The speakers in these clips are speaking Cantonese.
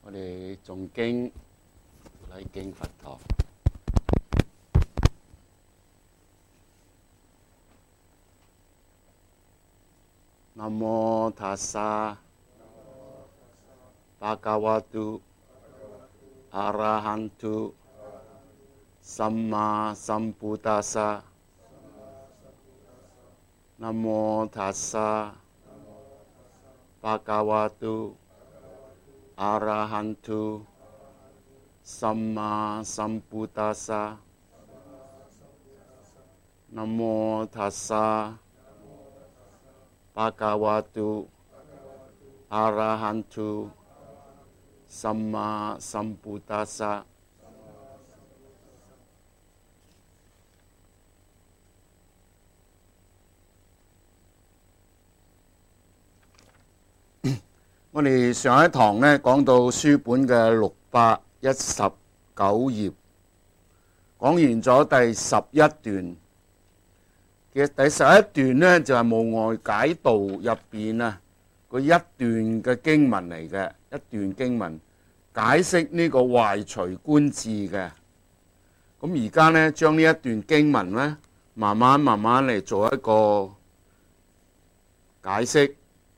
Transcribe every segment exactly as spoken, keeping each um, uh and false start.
我哋誦經禮敬佛堂。南無塔薩巴嘎瓦多阿拉罕多สัมมาสัมพุทธัสสะนะโมตัสสะภะคะวะโตอะระหันโตสัมมาสัมพุทธัสสะนะโมตัสสะภะคะวะโตอะระหันโตสัมมาสัมพุทธัสสะ我哋上一堂呢講到書本嘅六百一十九頁，講完咗第十一段嘅第十一段呢，就係無礙解道入邊啊個一段嘅經文嚟嘅，一段經文解釋呢個壞除觀智嘅。咁而家呢，將呢一段經文呢，慢慢慢慢嚟做一個解釋。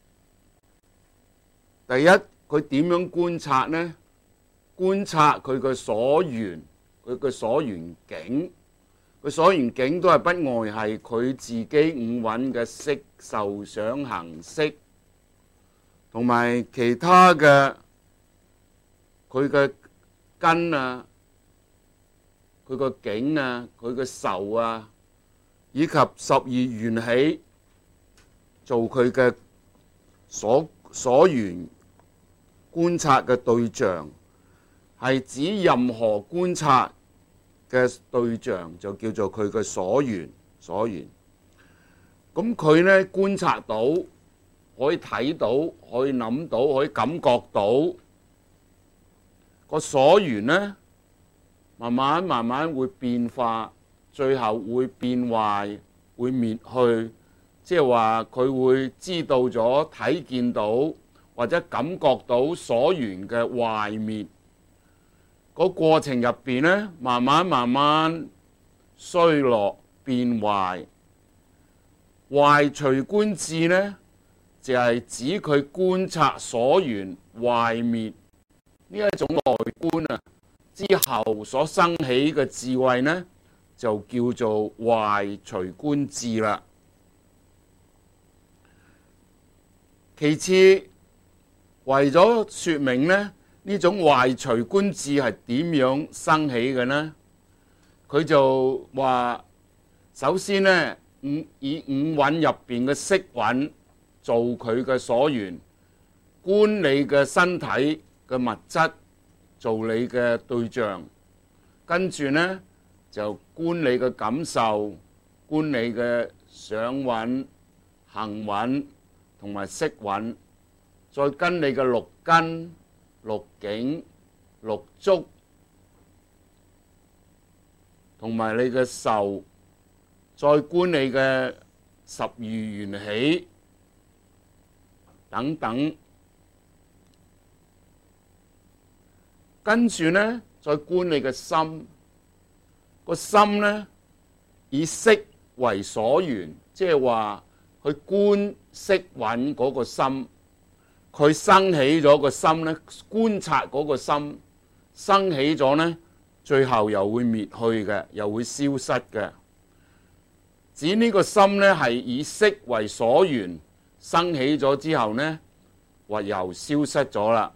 第一，佢點樣觀察呢？觀察佢嘅所緣，佢嘅所緣境，佢所緣境都係不外係佢自己五蘊嘅色受想行識，同埋其他嘅佢嘅根啊，佢個境啊，佢嘅受啊，以及十二緣起做佢嘅所所緣。觀察嘅對象係指任何觀察嘅對象，就叫做佢嘅所緣。所緣咁佢呢觀察到，可以睇到，可以諗到，可以感覺到個所緣呢，慢慢慢慢會變化，最後會變壞，會滅去。即係話佢會知道咗，睇見到。或者感覺到所緣嘅壞滅，個過程入邊呢，慢慢慢慢衰落變壞。壞除觀智呢，就係、是、指佢觀察所緣壞滅呢一種內觀啊，之後所生起嘅智慧呢，就叫做壞除觀智啦。其次，為咗說明呢，呢種壞除觀智係點樣生起嘅呢？佢就話：首先呢，五以五蘊入邊嘅色蘊做佢嘅所緣，觀你嘅身體嘅物質做你嘅對象，跟住呢就觀你嘅感受，觀你嘅想蘊、行蘊同埋識蘊。再跟你嘅六根、六境、六觸，同埋你嘅受，再觀你嘅十二緣起等等，跟住呢，再觀你嘅心，個心呢，以識為所緣，即係話去觀識蘊嗰個心。佢生起咗個心呢，觀察嗰個心生起咗呢，最後又會滅去嘅，又會消失嘅。指呢個心呢係以識為所緣，生起咗之後呢，或又消失咗啦。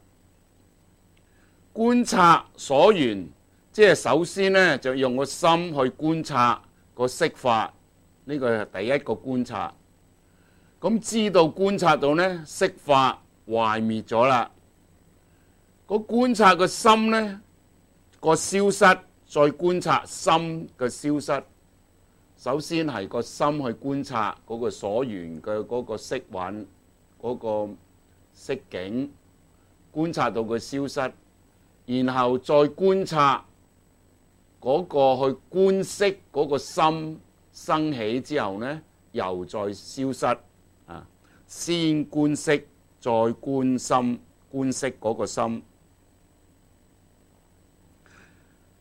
觀察所緣，即係首先呢，就用個心去觀察個色法，呢個係第一個觀察。咁知道觀察到呢色法壞滅咗啦，個觀察個心呢個消失，再觀察心嘅消失。首先係個心去觀察嗰個所緣嘅嗰個色蘊，嗰個色境，觀察到佢消失，然後再觀察嗰個去觀識嗰個心生起之後呢，又再消失啊！先觀識。再觀心，觀識嗰個心。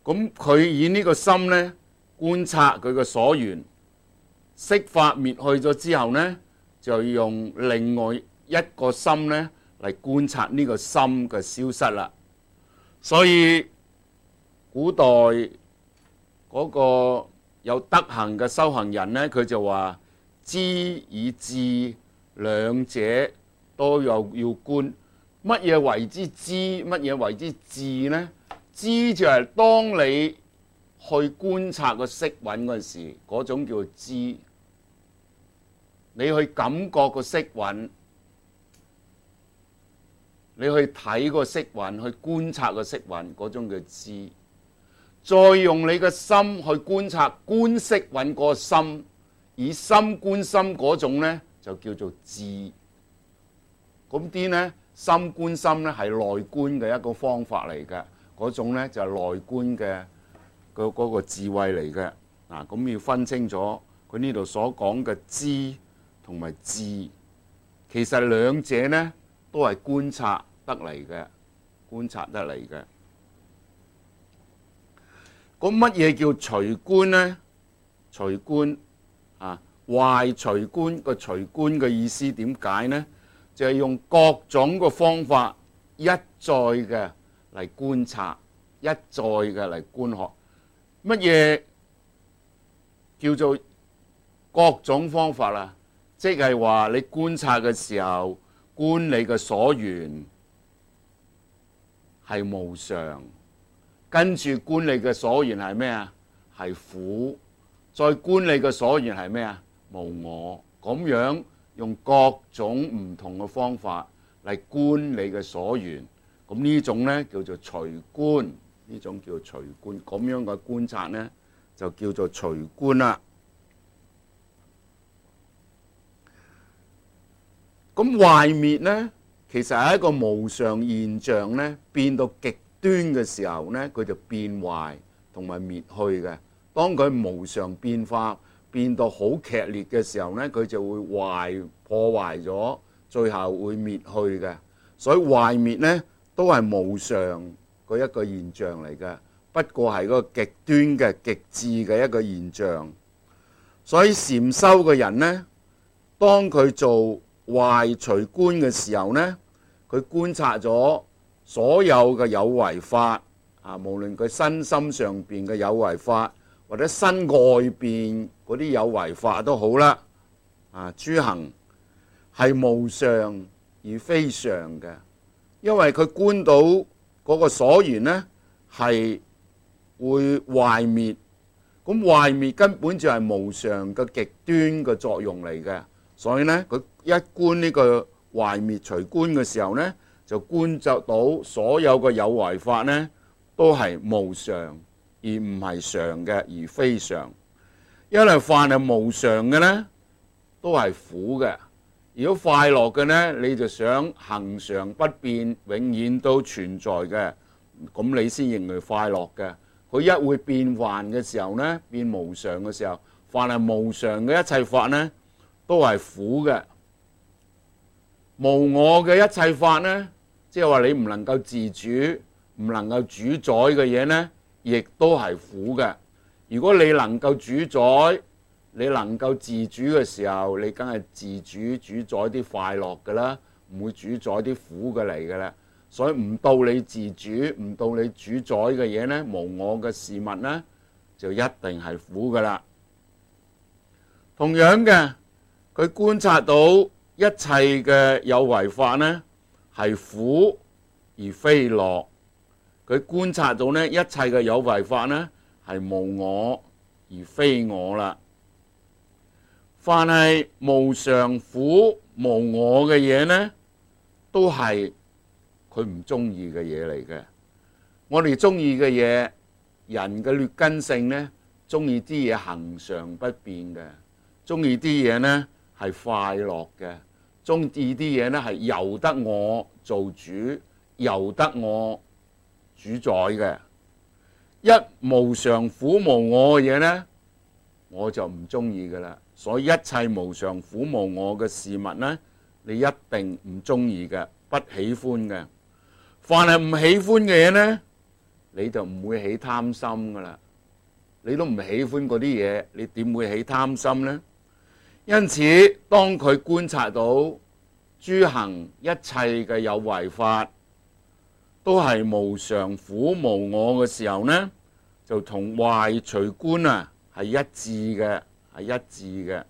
咁佢以呢個心呢觀察佢嘅所緣，色法滅去咗之後呢，就用另外一個心呢嚟觀察呢個心嘅消失啦。所以古代嗰個有德行嘅修行人呢，佢就話知與智兩者都有要觀。乜嘢為之知？乜嘢為之智呢？知就係當你去觀察個色蘊嗰陣時，嗰種叫知。你去感覺個色蘊，你去睇個色蘊，去觀察個色蘊，嗰種叫知。再用你嘅心去觀察觀色蘊個心，以心觀心嗰種呢，就叫做智。咁啲呢，心觀心呢係內觀嘅一個方法嚟嘅，嗰種呢就係內觀嘅嗰嗰個智慧嚟嘅。嗱，咁要分清楚佢呢度所講嘅知同埋智，其實兩者呢都係觀察得嚟嘅，觀察得嚟嘅。咁乜嘢叫隨觀呢？隨觀啊，壞隨觀，個隨觀嘅意思點解呢？就係用各種嘅方法一再嘅嚟觀察，一再嘅嚟觀學。乜嘢叫做各種方法啊？即係話你觀察嘅時候，觀你嘅所緣係無常，跟住觀你嘅所緣係咩啊？係苦，再觀你嘅所緣係咩啊？無我。咁樣用各種唔同嘅方法嚟觀你嘅所緣，咁呢種呢叫做隨觀，呢種叫做隨觀。咁樣嘅觀察呢就叫做隨觀啦。咁壞滅呢，其實係一個無常現象呢，變到極端嘅時候呢，佢就變壞同埋滅去嘅。當佢無常變化變到好劇烈嘅時候呢，佢就會壞破壞咗，最後會滅去嘅。所以壞滅呢都係無常嗰一個現象嚟嘅，不過係嗰個極端嘅極致嘅一個現象。所以禪修嘅人呢，當佢做壞隨觀嘅時候呢，佢觀察咗所有嘅有為法啊，無論佢身心上邊嘅有為法，或者身外邊嗰啲有為法都好啦，啊，諸行係無常而非常嘅，因為佢觀到嗰個所緣呢係會壞滅，咁壞滅根本就係無常嘅極端嘅作用嚟嘅，所以呢，佢一觀呢個壞滅隨觀嘅時候呢，就觀察到所有嘅有為法呢都係無常，而唔係常嘅，而非常。因為凡係無常嘅呢都係苦嘅。如果快樂嘅呢，你就想恆常不變，永遠都存在嘅，咁你先認為快樂嘅。佢一會變幻嘅時候呢，變無常嘅時候，凡係無常嘅一切法呢都係苦嘅。無我嘅一切法呢，即係話你唔能夠自主、唔能夠主宰嘅嘢呢，亦都係苦嘅。如果你能夠主宰，你能夠自主嘅時候，你梗係自主主宰啲快樂㗎啦，唔會主宰啲苦嘅嚟㗎啦。所以唔到你自主，唔到你主宰嘅嘢呢，無我嘅事物呢，就一定係苦㗎啦。同樣嘅，佢觀察到一切嘅有為法呢係苦而非樂，佢觀察到呢一切嘅有為法呢係無我而非我啦。凡係無常苦無我嘅嘢呢，都係佢唔中意嘅嘢嚟嘅。我哋中意嘅嘢，人嘅劣根性呢，中意啲嘢恆常不變嘅，中意啲嘢呢係快樂嘅，中意啲嘢呢係由得我做主，由得我主宰嘅。一無常苦無我嘅嘢呢，我就唔中意㗎喇。所以一切無常苦無我嘅事物呢，你一定唔中意嘅，不喜歡嘅。凡係唔喜歡嘅嘢呢， 你就唔會起貪心噶啦。你都唔喜歡嗰啲嘢，你點會起貪心呢？因此，當佢觀察到諸行一切嘅有為法都係無常、苦、無我嘅時候呢，就同壞隨觀啊係一致嘅，係一致嘅。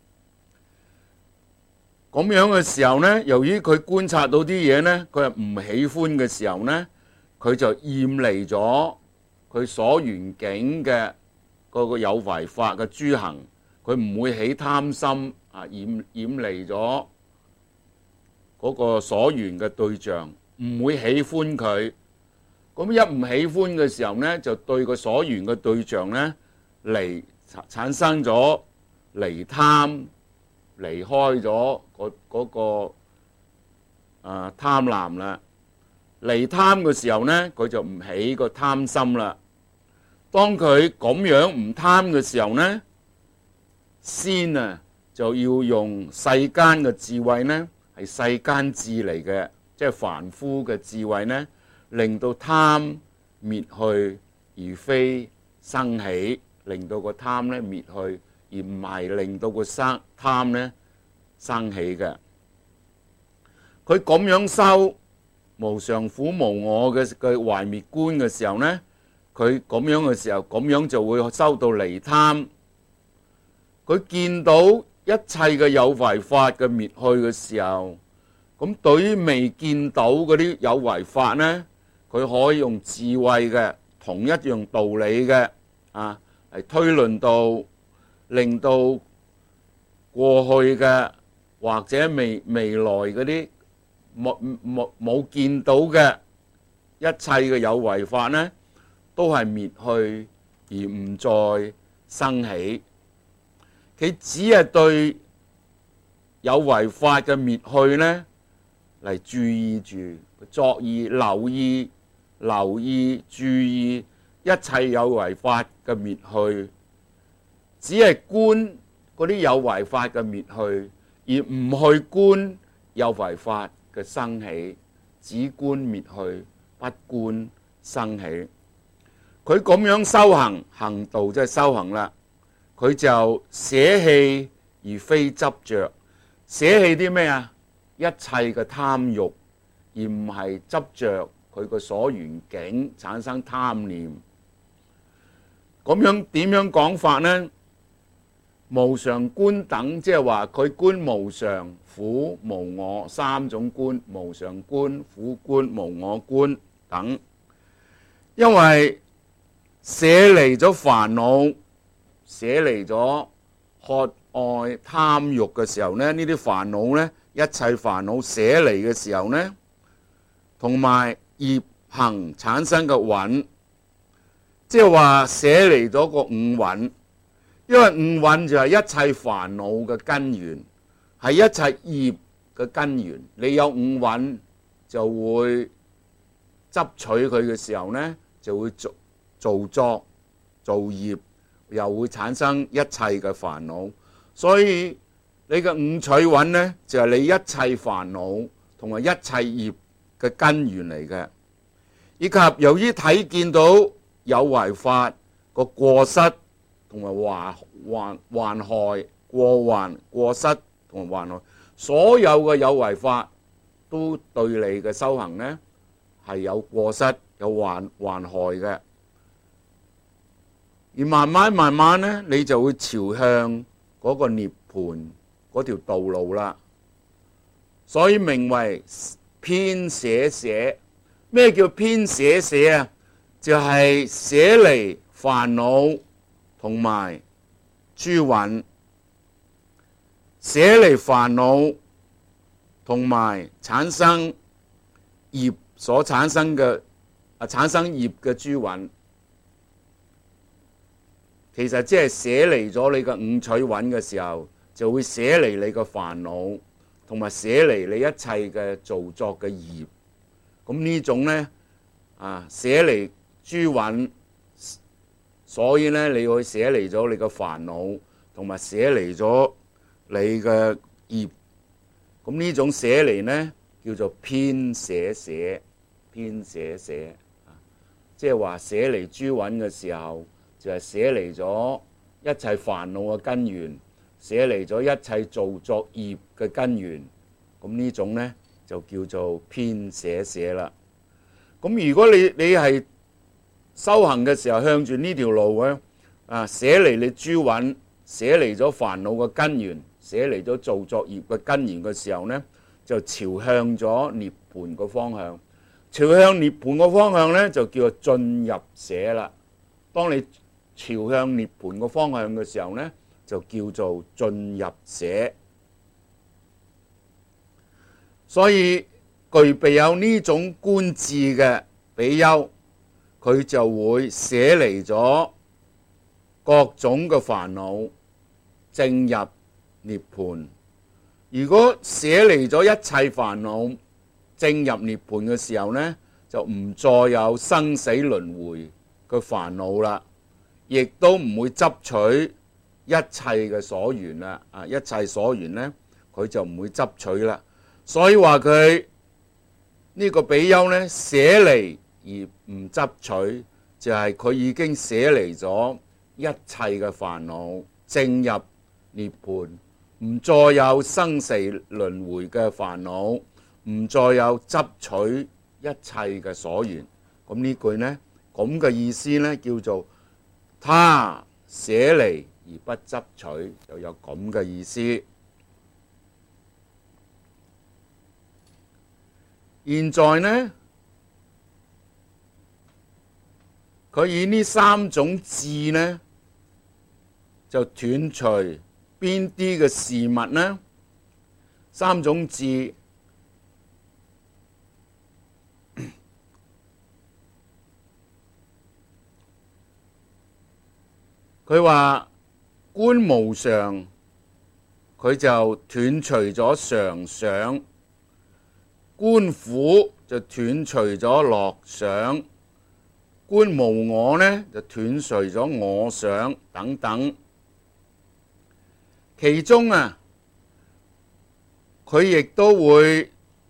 咁樣嘅時候呢，由於佢觀察到啲嘢呢，佢係唔喜歡嘅時候呢，佢就厭離咗佢所緣境嘅嗰個有為法嘅諸行，佢唔會起貪心啊，厭厭離咗嗰個所緣嘅對象，唔會喜歡佢。咁一唔喜歡嘅時候呢，就對個所緣嘅對象呢，離產生咗離貪，離開咗嗰嗰個啊貪婪啦。離貪嘅時候呢，佢就唔起個貪心啦。當佢咁樣唔貪嘅時候呢，先啊就要用世間嘅智慧呢，係世間智嚟嘅，即係凡夫嘅智慧呢，令到貪滅去，而非生起，令到個貪呢滅去，而唔係令到個生貪呢生起嘅。佢咁樣修無常、苦、無我嘅嘅壞滅觀嘅時候呢，佢咁樣嘅時候，咁樣就會修到離貪。佢見到一切嘅有為法嘅滅去嘅時候，咁對於未見到嗰啲有為法呢，佢可以用智慧嘅同一樣道理嘅啊，嚟推論到令到過去嘅或者未未來嗰啲冇冇冇見到嘅一切嘅有為法呢，都係滅去而唔再生起。佢只係對有為法嘅滅去呢嚟注意住，作意留意留意注意一切有為法嘅滅去，只係觀嗰啲有為法嘅滅去，而唔去觀有為法嘅生起，只觀滅去，不觀生起。佢咁樣修行行道，即係修行啦。佢就捨棄而非執着，捨棄啲咩啊？一切嘅貪欲，而唔係執着佢個所緣境產生貪念。咁樣點樣講法呢？無常觀等，即係話佢觀無常、苦、無我三種觀，無常觀、苦觀、無我觀等。因為捨離咗煩惱，捨離咗渴愛貪欲嘅時候呢，呢啲煩惱呢，一切煩惱捨離嘅時候呢，同埋業行產生嘅蘊，即係話捨離咗個五蘊。因為五蘊就係一切煩惱嘅根源，係一切業嘅根源。你有五蘊就會執取佢嘅時候呢，就會做造作造業，又會產生一切嘅煩惱。所以你嘅五取蘊呢，就係你一切煩惱同埋一切業嘅根源嚟嘅。以及由於睇見到有為法個過失同埋患患患害、過患、過失同埋患害，所有嘅有為法都對你嘅修行呢係有過失、有患患害嘅。而慢慢慢慢呢，你就會朝向嗰個涅槃嗰條道路啦。所以名為偏捨捨。咩叫偏捨捨啊？就係捨離煩惱同埋諸蘊，捨離煩惱同埋產生業所產生嘅啊產生業嘅諸蘊。其實即係捨離咗你嘅五取蘊嘅時候，就會捨離你嘅煩惱，同埋捨離你一切嘅造作嘅業。咁呢種呢，啊捨離諸蘊，所以呢，你會捨離咗你嘅煩惱，同埋捨離咗你嘅業。咁呢種捨離呢，叫做偏捨捨，偏捨捨。 即係話捨離諸蘊嘅時候，就係捨離咗一切煩惱嘅根源，捨離咗一切造作業嘅根源。咁呢種呢，就叫做偏捨捨啦。咁如果你你係修行嘅時候向住呢條路咧，啊捨離你諸蘊，捨離咗煩惱嘅根源，捨離咗造作業嘅根源嘅時候呢，就朝向咗涅槃個方向。朝向涅槃個方向呢，就叫做進入捨啦。當你朝向涅槃個方向嘅時候呢，就叫做進入捨。所以具備有呢種觀智嘅比丘，佢就會捨離咗各種嘅煩惱，正入涅槃。如果捨離咗一切煩惱，正入涅槃嘅時候呢，就唔再有生死輪迴嘅煩惱啦，亦都唔會執取一切嘅所緣啦。啊，一切所緣呢，佢就唔會執取啦。所以話佢呢個比丘呢，捨離而唔執取，就係、是、佢已經捨離咗一切嘅煩惱，正入涅槃，唔再有生死輪迴嘅煩惱，唔再有執取一切嘅所緣。咁呢句呢，咁嘅意思呢，叫做他捨離而不執取，就有咁嘅意思。現在呢，佢以呢三種智呢，就斷除邊啲嘅事物呢？三種智，佢話觀無常，佢就斷除咗常想；觀苦就斷除咗樂想；觀無我呢，就斷除咗我想等等。其中啊，佢亦都會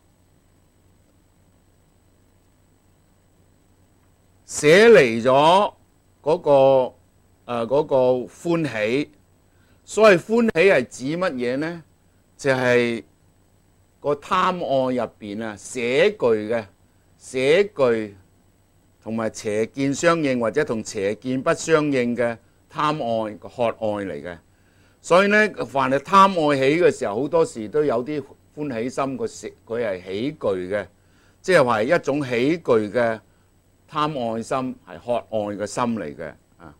捨離咗嗰個誒嗰個歡喜。所謂歡喜係指乜嘢呢？就係個貪愛入邊啊，捨具嘅捨具同埋邪見相應或者同邪見不相應嘅貪愛個渴愛嚟嘅。所以呢，凡係貪愛起嘅時候，好多時都有啲歡喜心，佢佢係起具嘅，即係話係一種起具嘅貪愛心，係渴愛嘅心嚟嘅啊。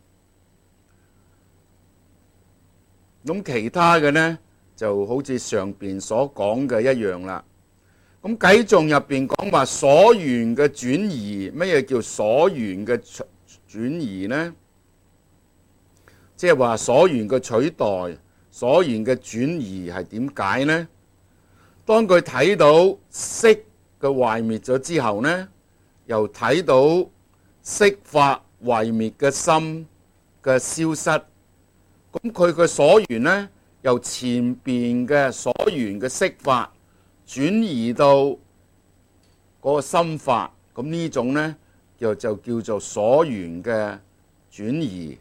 咁其他嘅呢，就好似上邊所講嘅一樣啦。咁偈頌入邊講話所緣嘅轉移，乜嘢叫所緣嘅轉移呢？即係話所緣嘅取代，所緣嘅轉移係點解呢？當佢睇到色嘅壞滅咗之後呢，又睇到色法壞滅嘅心嘅消失，咁佢嘅所緣呢，由前邊嘅所緣嘅色法轉移到嗰個心法，咁呢種呢，就就叫做所緣嘅轉移。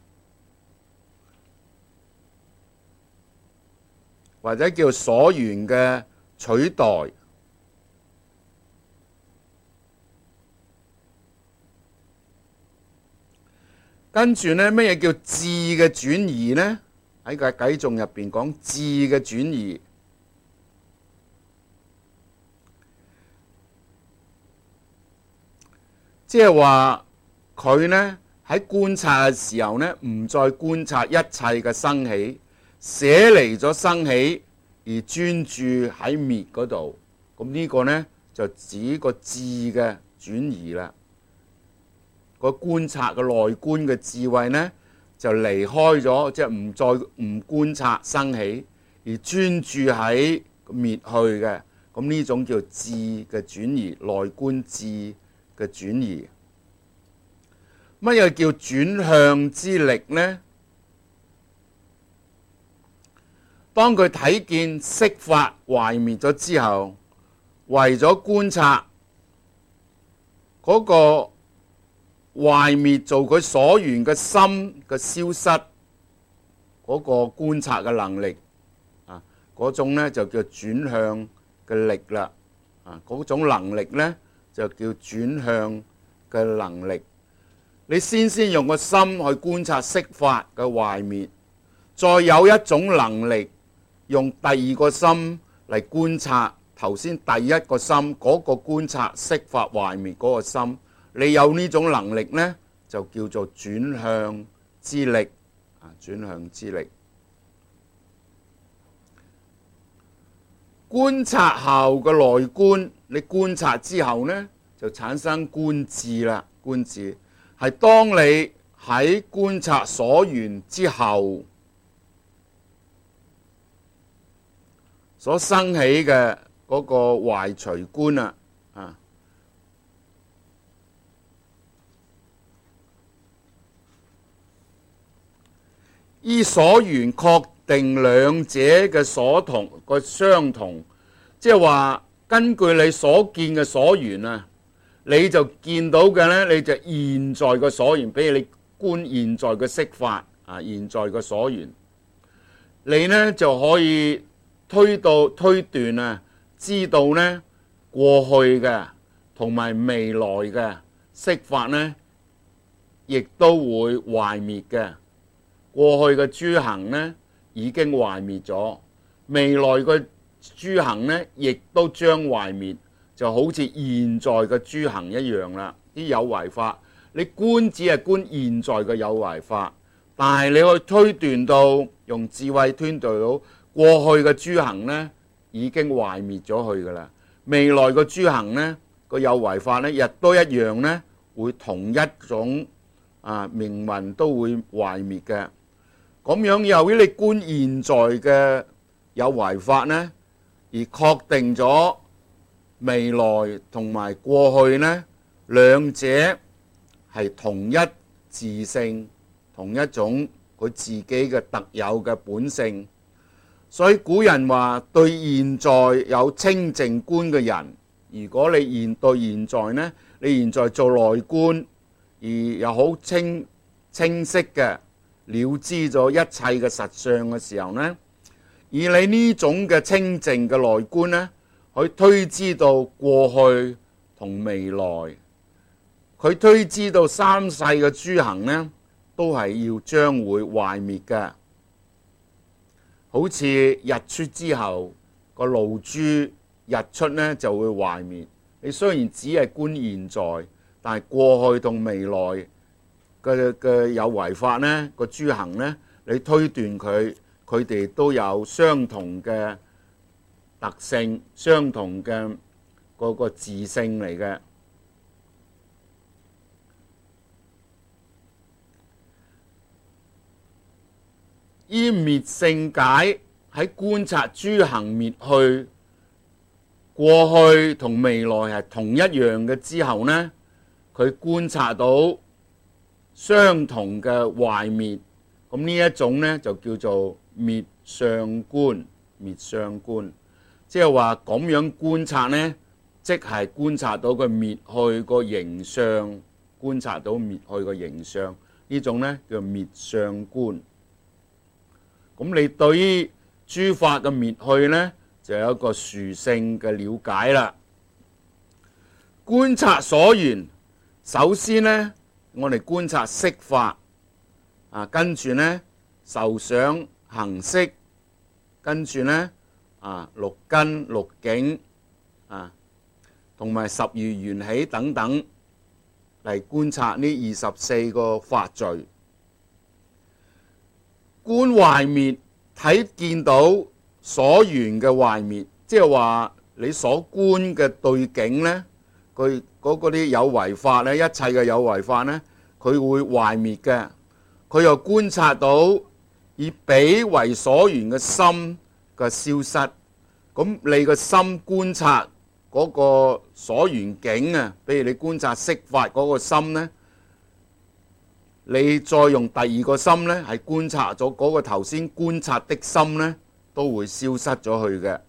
或者叫所緣嘅取代。跟住呢，咩嘢叫智嘅轉移呢？喺個偈頌入邊講智嘅轉移，即係話佢呢喺觀察嘅時候呢，唔再觀察一切嘅生起，捨離咗生起而專注喺滅嗰度，咁呢個呢，就指個智嘅轉移啦。個觀察嘅內觀嘅智慧呢，就離開咗，即係唔再唔觀察生起，而專注喺滅去嘅，咁呢種叫智嘅轉移，內觀智嘅轉移。乜嘢叫轉向之力呢？當佢睇見色法壞滅咗之後，為咗觀察嗰個壞滅做佢所緣嘅心嘅消失嗰個觀察嘅能力啊，嗰種呢就叫轉向嘅力啦。啊，嗰種能力呢就叫轉向嘅能力。你先先用個心去觀察色法嘅壞滅，再有一種能力用第二個心嚟觀察頭先第一個心嗰個觀察色法壞滅嗰個心。你有呢種能力呢，就叫做轉向之力啊！轉向之力，觀察後嘅內觀，你觀察之後呢，就產生觀智啦。觀智係當你喺觀察所緣之後所生起嘅嗰個壞除觀啊！啊，依所緣確定兩者嘅所同個相同，即係話根據你所見嘅所緣啊，你就見到嘅呢，你就現在嘅所緣，比如你觀現在嘅色法啊，現在嘅所緣，你呢就可以推到推斷啊，知道呢過去嘅同埋未來嘅色法呢，亦都會壞滅嘅。過去嘅諸行呢已經壞滅咗，未來嘅諸行呢亦都將壞滅，就好似現在嘅諸行一樣啦。啲有為法，你觀只係觀現在嘅有為法，但係你可以推斷到用智慧推斷到過去嘅諸行呢已經壞滅咗去噶啦，未來嘅諸行呢個有為法呢亦都一樣呢會同一種啊命運都會壞滅嘅。咁樣由於你觀現在嘅有為法呢，而確定咗未來同埋過去呢兩者係同一自性，同一種佢自己嘅特有嘅本性。所以古人話對現在有清淨觀嘅人，如果你現對現在呢，你現在做內觀而又好清清晰嘅了知咗一切嘅實相嘅時候呢，而你呢種嘅清淨嘅內觀呢，佢推知到過去同未來，佢推知到三世嘅諸行呢，都係要將會壞滅嘅。好似日出之後個露珠日出呢就會壞滅。你雖然只係觀現在，但係過去同未來嘅嘅有為法呢個諸行呢，你推斷佢佢哋都有相同嘅特性，相同嘅嗰個自性嚟嘅。依滅性解喺觀察諸行滅去，過去同未來係同一樣嘅之後呢，佢觀察到相同嘅壞滅，咁呢一種呢就叫做滅相觀。滅相觀即係話咁樣觀察呢，即係觀察到佢滅去個形相，觀察到滅去個形相，呢種呢叫滅相觀。咁你對於諸法嘅滅去呢，就有一個殊勝嘅了解啦。觀察所緣，首先呢，我哋觀察色法，啊，跟住呢受想行識，跟住呢啊六根六境，啊，同埋十餘緣起等等嚟觀察呢二十四個法序。觀壞滅，睇見到所緣嘅壞滅，即係話你所觀嘅對境呢，佢嗰嗰啲有為法呢，一切嘅有為法呢，佢會壞滅嘅。佢又觀察到以彼為所緣嘅心嘅消失。咁你個心觀察嗰個所緣境啊，比如你觀察色法嗰個心呢，你再用第二個心呢，係觀察咗嗰個頭先觀察的心呢，都會消失咗去嘅。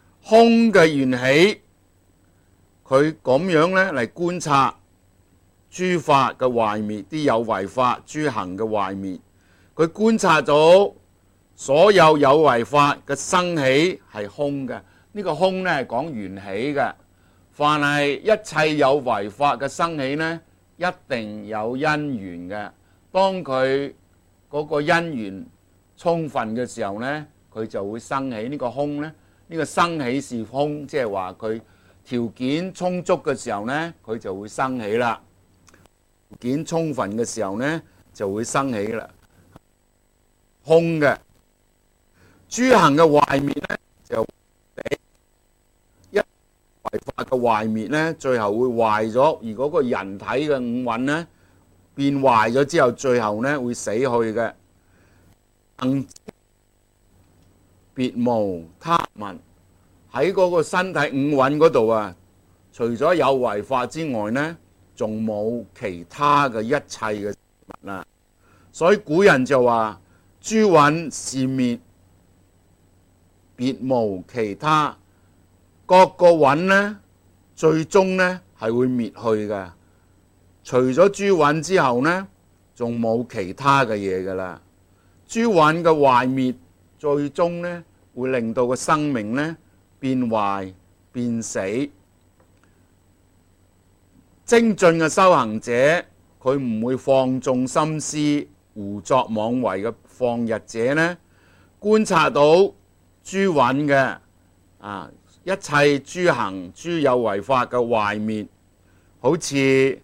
空嘅緣起，佢咁樣呢嚟觀察諸法嘅壞滅，啲有為法諸行嘅壞滅。佢觀察到所有有為法嘅生起係空嘅，呢、這個空呢係講緣起嘅。凡係一切有為法嘅生起呢，一定有因緣嘅。當佢嗰個因緣充分嘅時候呢，佢就會生起呢個空呢。呢、這個生起是空，即係話佢條件充足嘅時候呢，佢就會生起啦。條件充分嘅時候呢，就會生起啦。空嘅諸行嘅壞滅呢，就一為法嘅壞滅呢，最後會壞咗。如果個人體嘅五蘊呢變壞咗之後，最後呢會死去嘅。別無他物，喺嗰個身體五蘊嗰度啊，除咗有為法之外呢，仲冇其他嘅一切嘅事物啦。所以古人就話：諸蘊是滅，別無其他。各個蘊呢，最終呢係會滅去嘅。除咗諸蘊之後呢，仲冇其他嘅嘢噶啦。諸蘊嘅壞滅，最終呢會令到個生命呢變壞變死。精進嘅修行者，佢唔會放縱心思、胡作妄為嘅放逸者呢，觀察到諸蘊嘅啊一切諸行、諸有為法嘅壞滅，好似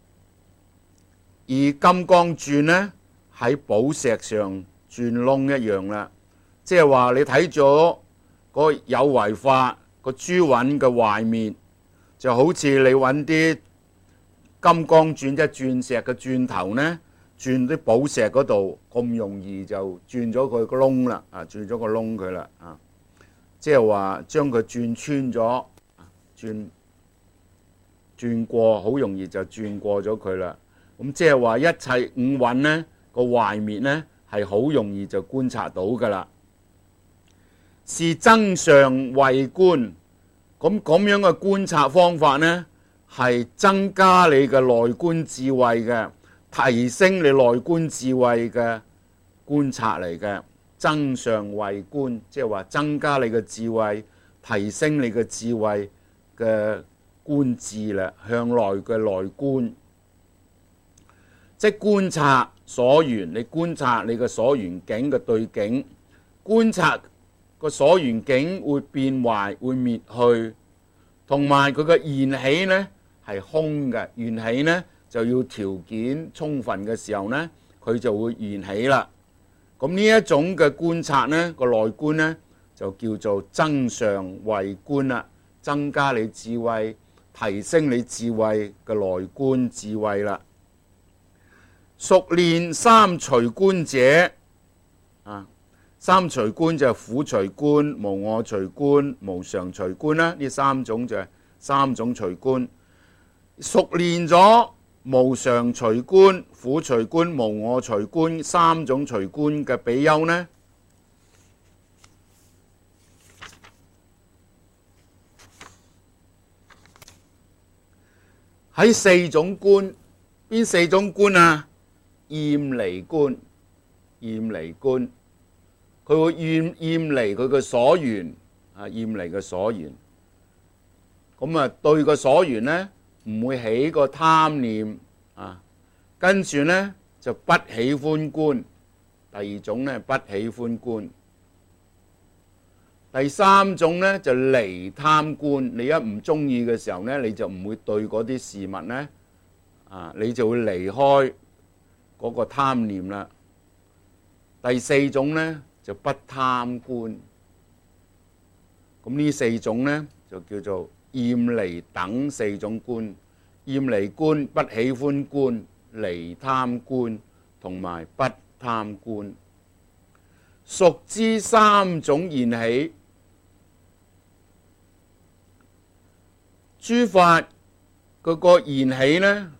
以金剛鑽呢喺寶石上鑽窿一樣啦。即係話你睇咗個有為法個諸蘊嘅壞滅，就好似你揾啲金剛鑽，即係鑽石嘅鑽頭呢，鑽啲寶石嗰度咁容易就鑽咗佢個窿啦，啊，鑽咗個窿佢啦，啊，即係話將佢鑽穿咗，鑽鑽過，好容易就鑽過咗佢啦。咁即係話一切五蘊呢個壞滅呢係好容易就觀察到噶啦。是增上慧觀，咁咁樣嘅觀察方法呢，係增加你嘅內觀智慧嘅，提升你內觀智慧嘅觀察嚟嘅。增上慧觀，即係話增加你嘅智慧，提升你嘅智慧嘅觀智啦，向內嘅內觀，即係觀察所緣，你觀察你嘅所緣境嘅對境，觀察個所緣境會變壞會滅去，同埋佢嘅緣起呢係空嘅，緣起呢就要條件充分嘅時候呢，佢就會緣起啦。咁呢一種嘅觀察呢，個內觀呢就叫做增上慧觀啦，增加你智慧，提升你智慧嘅內觀智慧啦。熟練三隨觀者啊。三隨觀就係苦隨觀、無我隨觀、無常隨觀啦。呢三種就係三種隨觀。熟練咗無常隨觀、苦隨觀、無我隨觀三種隨觀嘅比丘呢，喺四種觀，邊四種觀啊？厭離觀，厭離觀。佢會厭厭離佢嘅所緣啊，厭離嘅所緣。咁啊，對個所緣呢，唔會起個貪念啊。跟住呢，就不喜歡觀。第二種呢，不喜歡觀。第三種呢，就離貪觀。你一唔中意嘅時候呢，你就唔會對嗰啲事物呢，啊，你就會離開嗰個貪念啦。第四種呢，就不貪觀，咁呢四種呢，就叫做厭離等四種觀。厭離觀、不喜歡觀、離貪觀同埋不貪觀。熟知三種現起，諸法嗰個現起呢，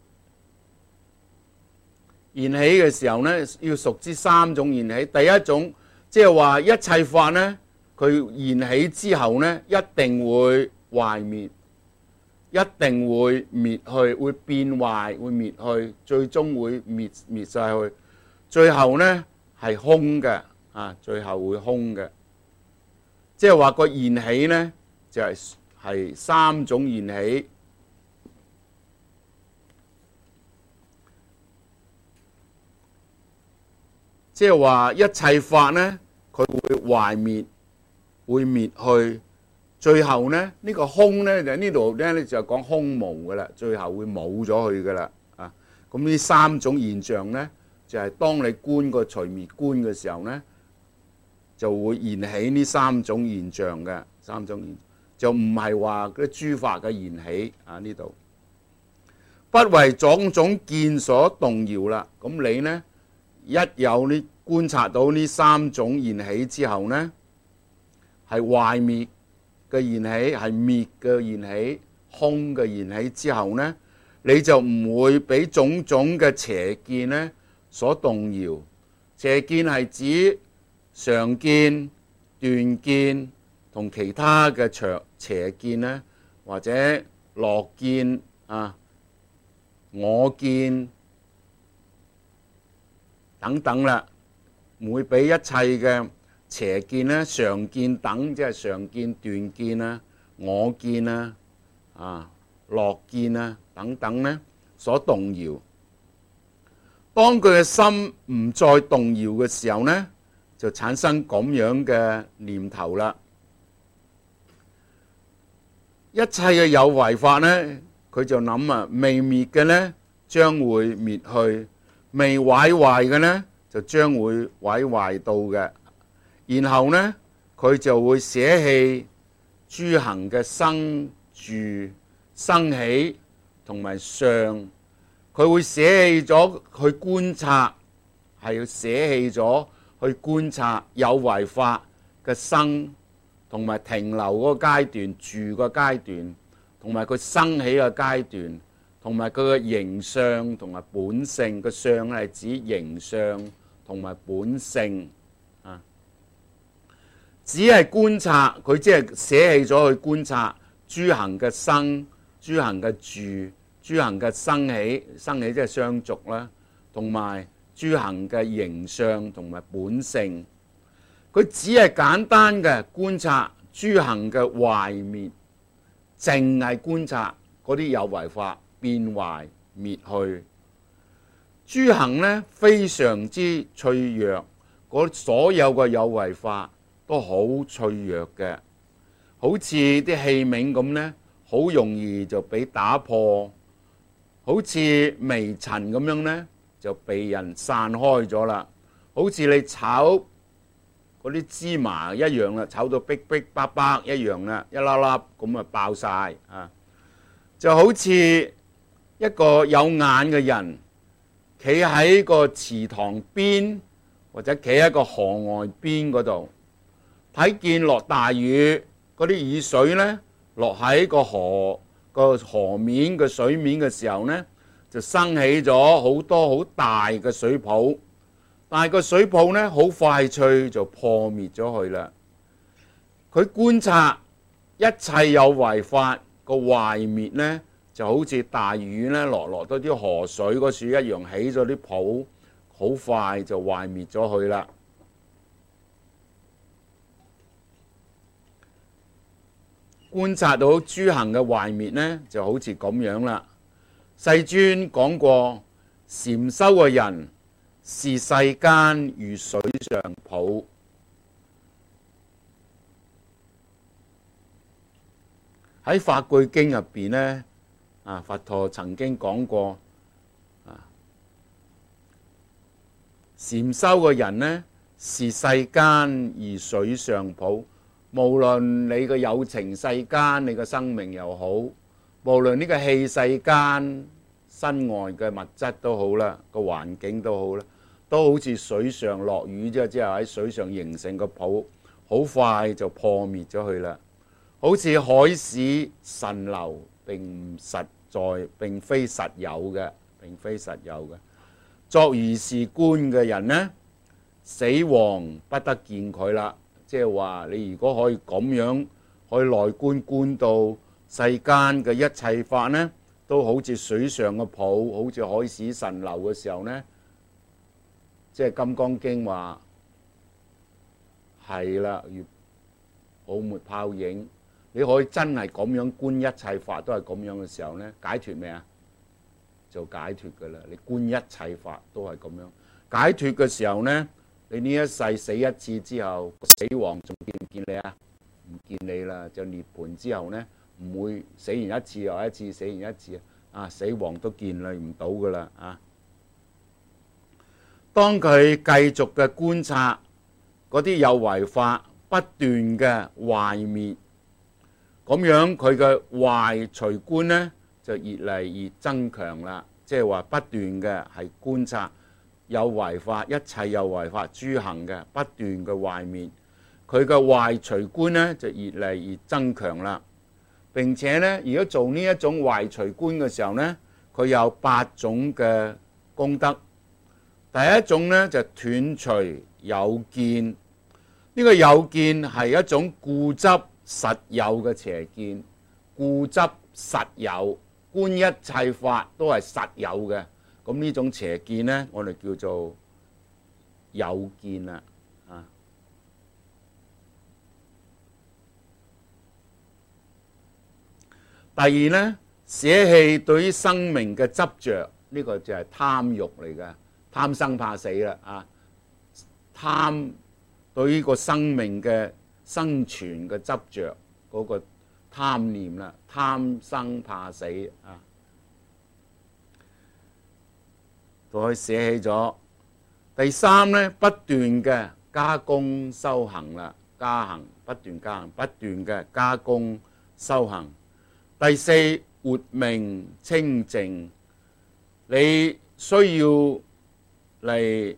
現起嘅時候呢，要熟知三種現起。第一種即係話一切法呢，佢現起之後呢，一定會壞滅。 一定會滅去，會變壞，會滅去，最終會滅滅曬去。最後呢係空嘅，啊，最後會空嘅。即係話個緣起呢，就係、是、係三種緣起。即係話一切法呢，佢會壞滅，會滅去。最後呢，呢、呢個空呢，就呢度呢就講空無噶啦，最後會冇咗佢噶啦。啊，咁呢三種現象呢，就係、是、當你觀個隨滅觀嘅時候呢，就會現起呢三種現象嘅。三種現象就唔係話嗰啲諸法嘅現起啊。呢度不為種種見所動搖啦。咁你呢，一有呢觀察到呢三種現起之後呢，係壞滅嘅現起，係滅嘅現起，空嘅現起之後呢，你就唔會俾種種嘅邪見呢所動搖。邪見係指常見、斷見同其他嘅邪邪見呢，或者樂見啊、我見等等啦，唔會俾一切嘅邪見咧、常見等，即係常見、斷見啊、我見啊、啊樂見啊等等咧所動搖。當佢嘅心唔再動搖嘅時候呢，就產生咁樣嘅念頭啦。一切嘅有為法呢，佢就諗啊，未滅嘅呢將會滅去，未毀壞嘅呢就將會毀壞到嘅。然後呢，佢就會捨棄諸行嘅生住、生起同埋相，佢會捨棄咗去觀察，係要捨棄咗去觀察有為法嘅生，同埋停留嗰個階段、住個階段，同埋佢生起嘅階段，同埋佢嘅形相同埋本性。個相係指形相同埋本性啊，只係觀察，佢即係捨棄咗去觀察諸行嘅生、諸行嘅住、諸行嘅生起，生起即係相續啦，同埋諸行嘅形相同埋本性。佢只係簡單嘅觀察諸行嘅壞滅，淨係觀察嗰啲有為法變壞滅去。諸行呢非常之脆弱，嗰所有嘅有為法都好脆弱嘅，好似啲器皿咁呢，好容易就俾打破，好似微塵咁樣呢，就被人散開咗啦。好似你炒嗰啲芝麻一樣啦，炒到逼逼巴巴一樣啦，一粒粒咁啊爆晒啊！就好似一個有眼嘅人，企喺個池塘邊或者企喺個河外邊嗰度，睇見落大雨，嗰啲雨水呢落喺個河個河面嘅水面嘅時候呢，就生起咗好多好大嘅水泡。但係個水泡呢，好快脆就破滅咗去啦。佢觀察一切有為法個壞滅呢，就好似大雨呢落落到啲河水嗰處一樣，起咗啲泡，好快就壞滅咗去啦。觀察到諸行嘅壞滅呢，就好似咁樣啦。世尊講過，禪修嘅人視世間如水上泡。喺法句經入邊呢，啊佛陀曾經講過，啊禪修嘅人呢，視世間如水上泡。無論你嘅有情世間，你嘅生命又好，無論呢個器世間身外嘅物質都好啦，個環境都好啦，都好似水上落雨之後之後喺水上形成個泡，好快就破滅咗去啦。好似海市蜃樓，並唔實在，並非實有嘅，並非實有嘅。作如是觀嘅人呢，死亡不得見佢啦。即係話你如果可以咁樣，可以內觀觀到世間嘅一切法呢，都好似水上嘅泡，好似海市蜃樓嘅時候呢，即係《金剛經》話係啦，如泡沫泡影。你可以真係咁樣觀一切法都係咁樣嘅時候呢，解脫未啊？就解脫㗎啦。你觀一切法都係咁樣解脫嘅時候呢，你呢一世死一次之後，死亡仲見唔見你啊？唔見你啦，就涅槃之後呢，唔會死完一次又一次，死完一次啊，死亡都見你唔到㗎啦啊！當佢繼續嘅觀察嗰啲有為法不斷嘅壞滅，咁樣佢嘅壞隨觀呢就越嚟越增強啦。即係話不斷嘅係觀察有為法，一切有為法諸行嘅不斷嘅壞滅，佢嘅壞隨觀呢就越嚟越增強啦。並且呢，如果做呢一種壞隨觀嘅時候呢，佢有八種嘅功德。第一種呢，就斷除有見，呢、這個有見係一種固執實有嘅邪見，固執實有，觀一切法都係實有嘅。咁呢種邪見呢，我哋叫做有見啦。啊，第二呢，捨棄對於生命嘅執着，呢、這個就係貪欲嚟嘅。貪生怕死啦啊！貪對於個生命嘅生存嘅執着嗰個貪念啦，貪生怕死啊，都可以捨棄咗。第三呢，不斷嘅加工修行啦，加行不斷加行，不斷嘅加工修行。第四，活命清淨，你需要嚟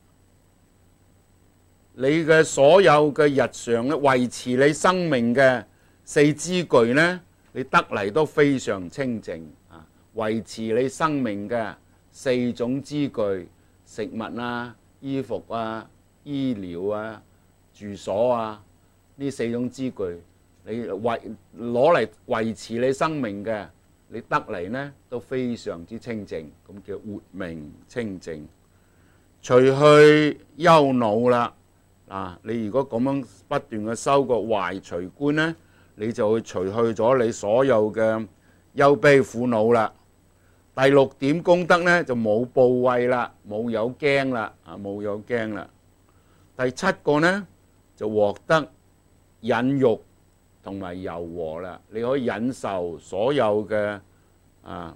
你嘅所有嘅日常咧，維持你生命嘅四支具呢，你得嚟都非常清淨啊！維持你生命嘅四種支具，食物啊、衣服啊、醫療啊、住所啊，呢四種支具，你維攞嚟維持你生命嘅，你得嚟呢都非常之清淨，咁叫活命清淨。除去憂惱啦，啊！你如果咁樣不斷嘅修個壞隨觀呢，你就會除去咗你所有嘅憂悲苦惱啦。第六點功德呢，就冇怖畏啦，冇有驚啦，啊冇有驚啦。第七個呢，就獲得忍辱同埋柔和啦，你可以忍受所有嘅啊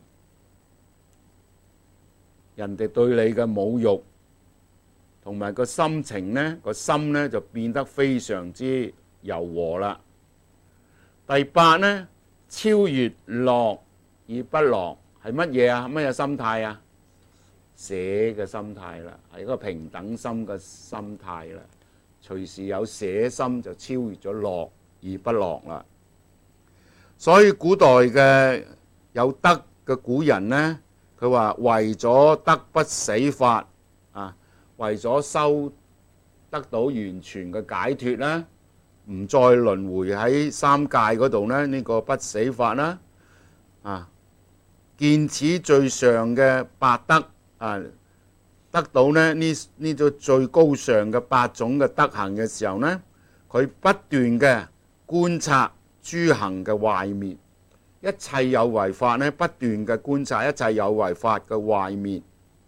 人哋對你嘅侮辱。同埋個心情呢，個心呢就變得非常之柔和啦。第八呢，超越樂而不樂係乜嘢啊？乜嘢心態啊？捨嘅心態啦，係一個平等心嘅心態啦。隨時有捨心就超越咗樂而不樂啦。所以古代嘅有德嘅古人呢，佢話為咗得不死法啊。為咗修得到完全嘅解脫啦，唔再輪迴喺三界嗰度呢，呢個不死法啦，啊，見此最上嘅八德啊，得到呢呢呢個最高尚嘅八種嘅德行嘅時候呢，佢不斷嘅觀察諸行嘅壞滅，一切有為法呢，不斷嘅觀察一切有為法嘅壞滅。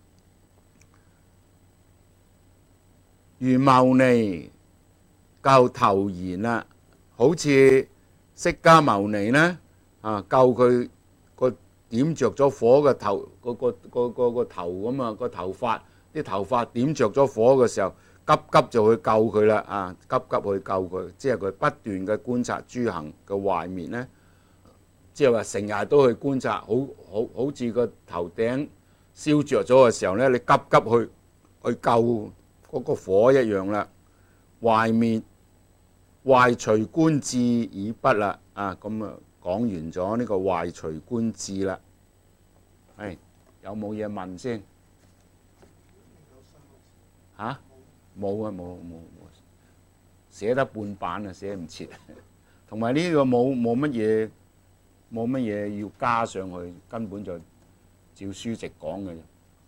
如牟尼救頭燃啦，好似釋迦牟尼呢，啊救佢個點着咗火嘅頭，個個個個個頭咁啊，個頭髮啲頭髮點着咗火嘅時候，急急就去救佢啦，啊急急去救佢，即係佢不斷嘅觀察諸行嘅壞滅呢，即係話成日都去觀察，好好好似個頭頂燒着咗嘅時候呢，你急急去去救。嗰個火一樣啦，壞滅壞隨觀智已畢啦，啊咁啊講完咗呢個壞隨觀智啦，係有冇嘢問先？嚇冇啊冇冇冇，寫得半版啊，寫唔切，同埋呢個冇冇乜嘢冇乜嘢要加上去，根本就照書直講嘅啫。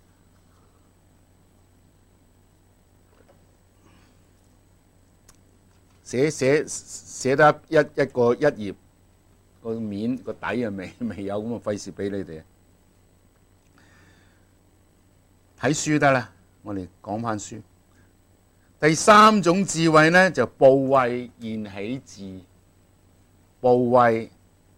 寫寫寫得一一個一頁個面個底啊，未未有咁啊，費事俾你哋睇書得啦。我哋講翻書。第三種智慧呢，就怖畏現起智。怖畏，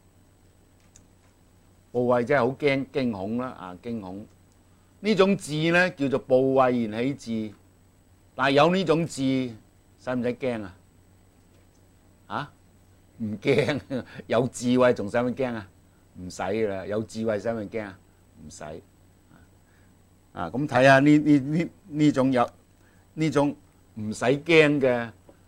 怖畏真係好驚驚恐啦啊！驚恐呢種智呢，叫做怖畏現起智。但係有呢種智，使唔使驚啊？啊？唔驚，有智慧仲使唔使驚啊？唔使噶啦，有智慧使唔使驚啊？唔使。啊，咁睇下呢呢呢呢種有呢種唔使驚嘅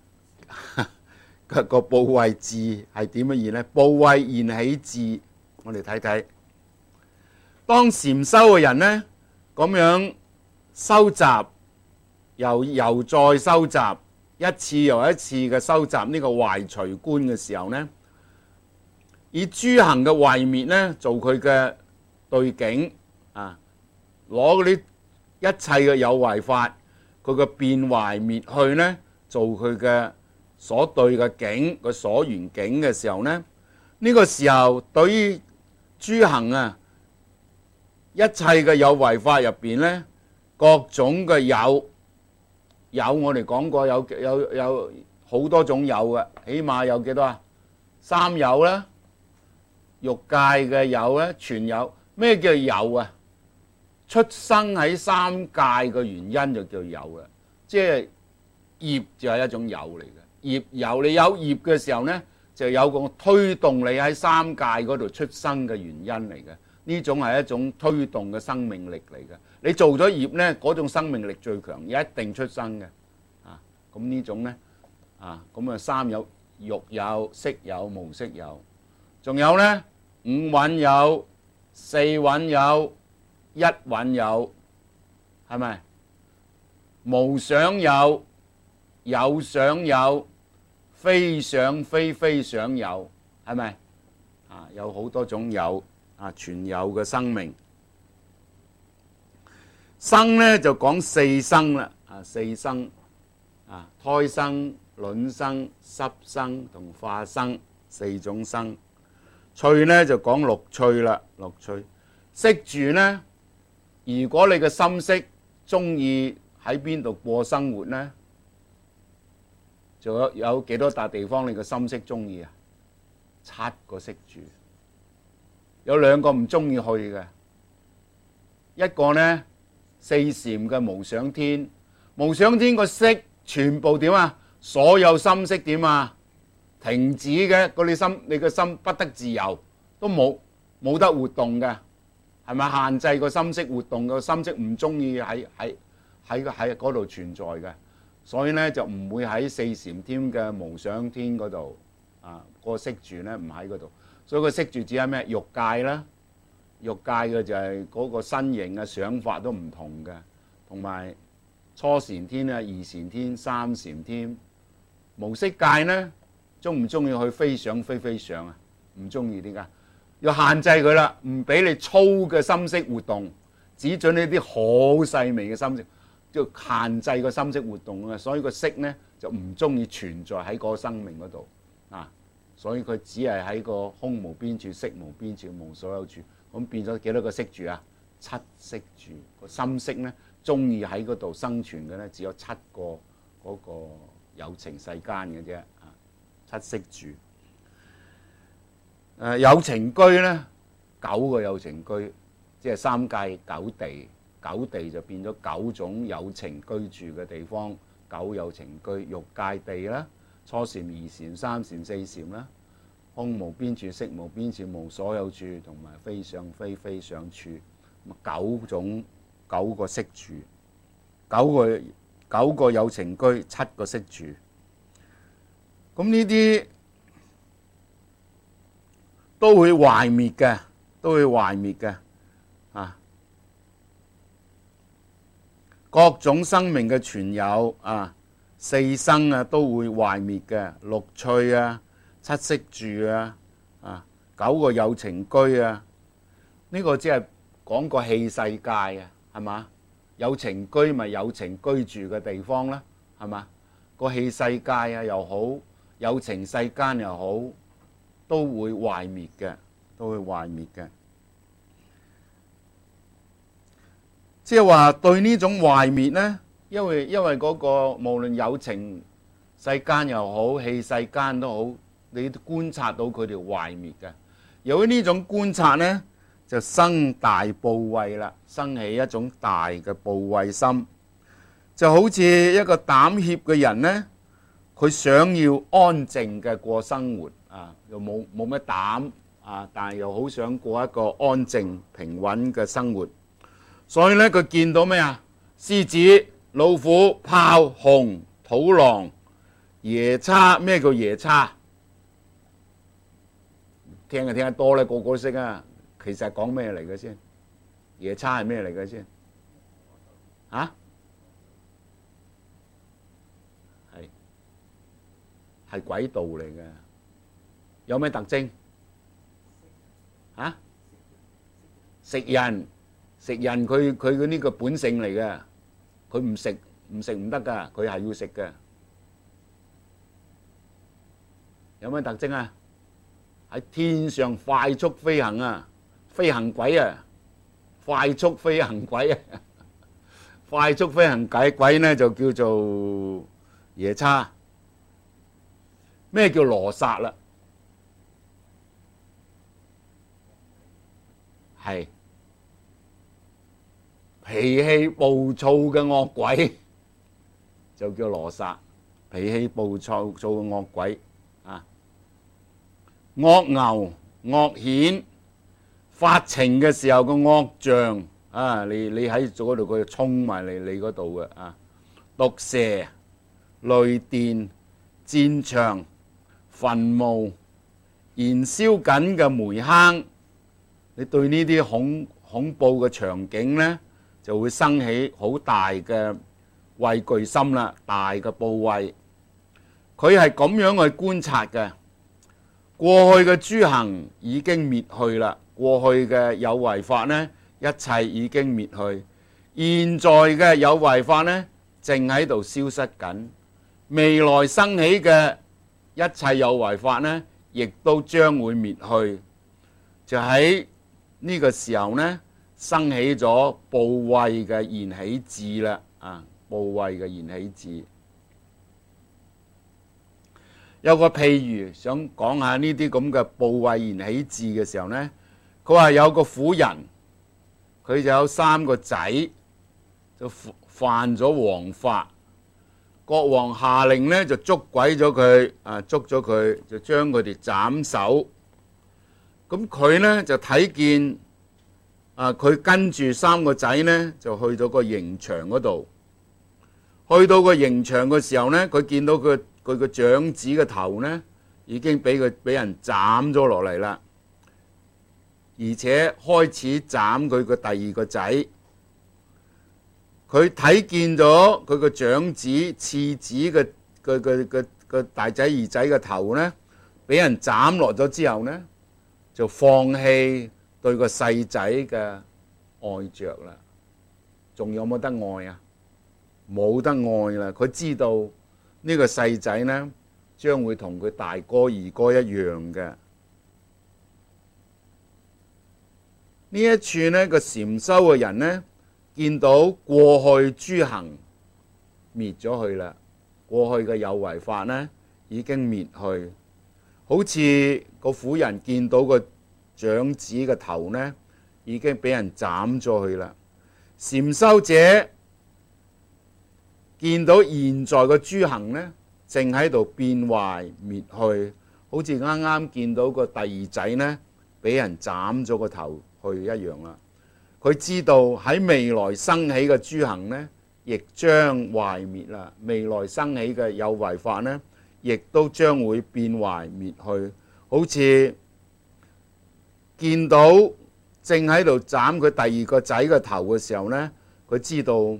個怖畏智係點乜嘢呢？怖畏現起智，我哋睇睇。當禪修嘅人呢，咁樣收集，又又再收集，一次又一次嘅收集呢個壞隨觀嘅時候呢，以諸行嘅壞滅呢做佢嘅對境啊，攞嗰啲一切嘅有為法，佢嘅變壞滅去呢，做佢嘅所對嘅境，個所緣境嘅時候呢，呢、呢個時候對於諸行啊，一切嘅有為法入邊呢，各種嘅有有我哋講過有有有好多種有嘅，起碼有幾多啊？三有啦，欲界嘅有咧，全有。咩叫有啊？出生喺三界嘅原因就叫有啦，即係業就係一種有嚟嘅。業有，你有業嘅時候呢，就有個推動你喺三界嗰度出生嘅原因嚟嘅。呢種係一種推動嘅生命力嚟嘅。你做咗業呢，嗰種生命力最強，一定出生嘅。啊，咁呢種呢，啊，咁啊三有，欲有、色有、無色有，仲有呢，五蘊有、四蘊有、一蘊有，係咪？無想有、有想有、非想非非想有，係咪？啊，有好多種有。啊，全有嘅生命，生呢就講四生啦。啊，四生啊，胎生、卵生、濕生同化生四種生。趣呢就講六趣啦，六趣。識住呢，如果你嘅心識中意喺邊度過生活呢，仲有有幾多笪地方你嘅心識中意啊？七個識住。有兩個唔中意去嘅，一個呢，四禪嘅無想天，無想天個識全部點啊？所有心識點啊？停止嘅，嗰啲心，你個心不得自由，都冇冇得活動嘅，係咪限制個心識活動？個心識唔中意喺喺喺喺嗰度存在嘅，所以呢，就唔會喺四禪天嘅無想天嗰度啊，個識住呢唔喺嗰度。所以佢識住只係咩？欲界啦，欲界嘅就係嗰個身形嘅想法都唔同嘅，同埋初禪天啊、二禪天、三禪天。無色界呢，中唔中意去非想非非想啊？唔中意，點解？要限制佢啦，唔俾你粗嘅心識活動，只准呢啲好細微嘅心識，要限制個心識活動啊。所以個識呢，就唔中意存在喺個生命嗰度啊。所以佢只係喺個空無邊處、識無邊處、無所有處，咁變咗幾多個識住啊？七識住。個心識呢，中意喺嗰度生存嘅呢，只有七個嗰個有情世間嘅啫。啊，七識住。誒、呃、有情居呢，九個有情居，即係三界九地，九地就變咗九種有情居住嘅地方，九有情居，欲界地啦。初禪、二禪、三禪、四禪啦，空無邊處、識無邊處、無所有處，同埋非想非非想處，九種九個識住，九個九個有情居，七個識住。咁呢啲都會壞滅嘅，都會壞滅嘅啊！各種生命嘅全有啊！四生啊都會壞滅嘅，六趣啊、七識住啊、啊九個有情居啊，呢、這個只係講個器世界啊，係嘛？有情居咪有情居住嘅地方啦，係嘛？個器世界啊又好，有情世間又好，都會壞滅嘅，都會壞滅嘅。即係話對呢種壞滅呢，因為因為嗰個無論有情世間又好，器世間都好，你都觀察到佢哋壞滅嘅。由於呢種觀察呢，就生大怖畏啦，生起一種大嘅怖畏心，就好似一個膽怯嘅人呢，佢想要安靜嘅過生活啊，又冇冇乜膽啊，但係又好想過一個安靜平穩嘅生活。所以咧，佢見到咩啊？獅子、老虎、豹、熊、土狼、夜叉。咩叫夜叉？聽就聽得多咧，個個都識啊。其實係講咩嚟嘅先？夜叉係咩嚟嘅先？啊？係係鬼道嚟嘅。有咩特徵？啊？食人。食人佢佢嘅呢個本性嚟嘅，佢唔食唔食唔得噶，佢係要食嘅。有咩特徵啊？喺天上快速飛行啊，飛行鬼啊，快速飛行鬼啊，快速飛行鬼鬼呢就叫做夜叉。咩叫羅剎啦？係。脾氣暴躁嘅惡鬼就叫羅剎，脾氣暴躁躁嘅惡鬼啊，惡牛、惡犬，發情嘅時候嘅惡象啊，你你喺嗰度佢就衝埋嚟你嗰度嘅啊，毒蛇、雷電、戰場、墳墓、燃燒緊嘅煤坑，你對呢啲恐恐怖嘅場景呢，就會生起好大嘅畏懼心啦，大嘅怖畏。佢係咁樣去觀察嘅。過去嘅諸行已經滅去啦，過去嘅有為法呢，一切已經滅去。現在嘅有為法呢，正喺度消失緊。未來生起嘅一切有為法呢，亦都將會滅去。就喺呢個時候呢，生起咗怖畏嘅燃起智啦，啊，怖畏嘅燃起智。有個譬如想講下呢啲咁嘅怖畏燃起智嘅時候呢，佢話有個婦人，佢就有三個仔，就犯咗王法，國王下令呢，就捉鬼咗佢，啊，捉咗佢就將佢哋斬首。咁佢呢，就睇見。啊！佢跟住三個仔呢，就去到個刑場嗰度。去到個刑場嘅時候呢，佢見到佢佢個長子嘅頭呢，已經俾佢俾人斬咗落嚟啦，而且開始斬佢個第二個仔。佢睇見咗佢個長子次子嘅嘅嘅嘅嘅大仔二仔嘅頭呢，俾人斬落咗之後呢，就放棄對個細仔嘅愛着啦，仲有冇得愛啊？冇得愛啦！佢知道呢個細仔呢，將會同佢大哥二哥一樣嘅。呢一處呢個禪修嘅人呢，見到過去諸行滅咗去啦，過去嘅有為法呢已經滅去，好似個婦人見到個長子嘅頭呢，已經俾人斬咗去啦。禪修者見到現在嘅諸行呢，正喺度變壞滅去，好似啱啱見到個第二仔呢，俾人斬咗個頭去一樣啦。佢知道喺未來生起嘅諸行呢，亦將壞滅啦。未來生起嘅有為法呢，亦都將會變壞滅去，好似見到正喺度斬佢第二個仔嘅頭嘅時候呢，佢知道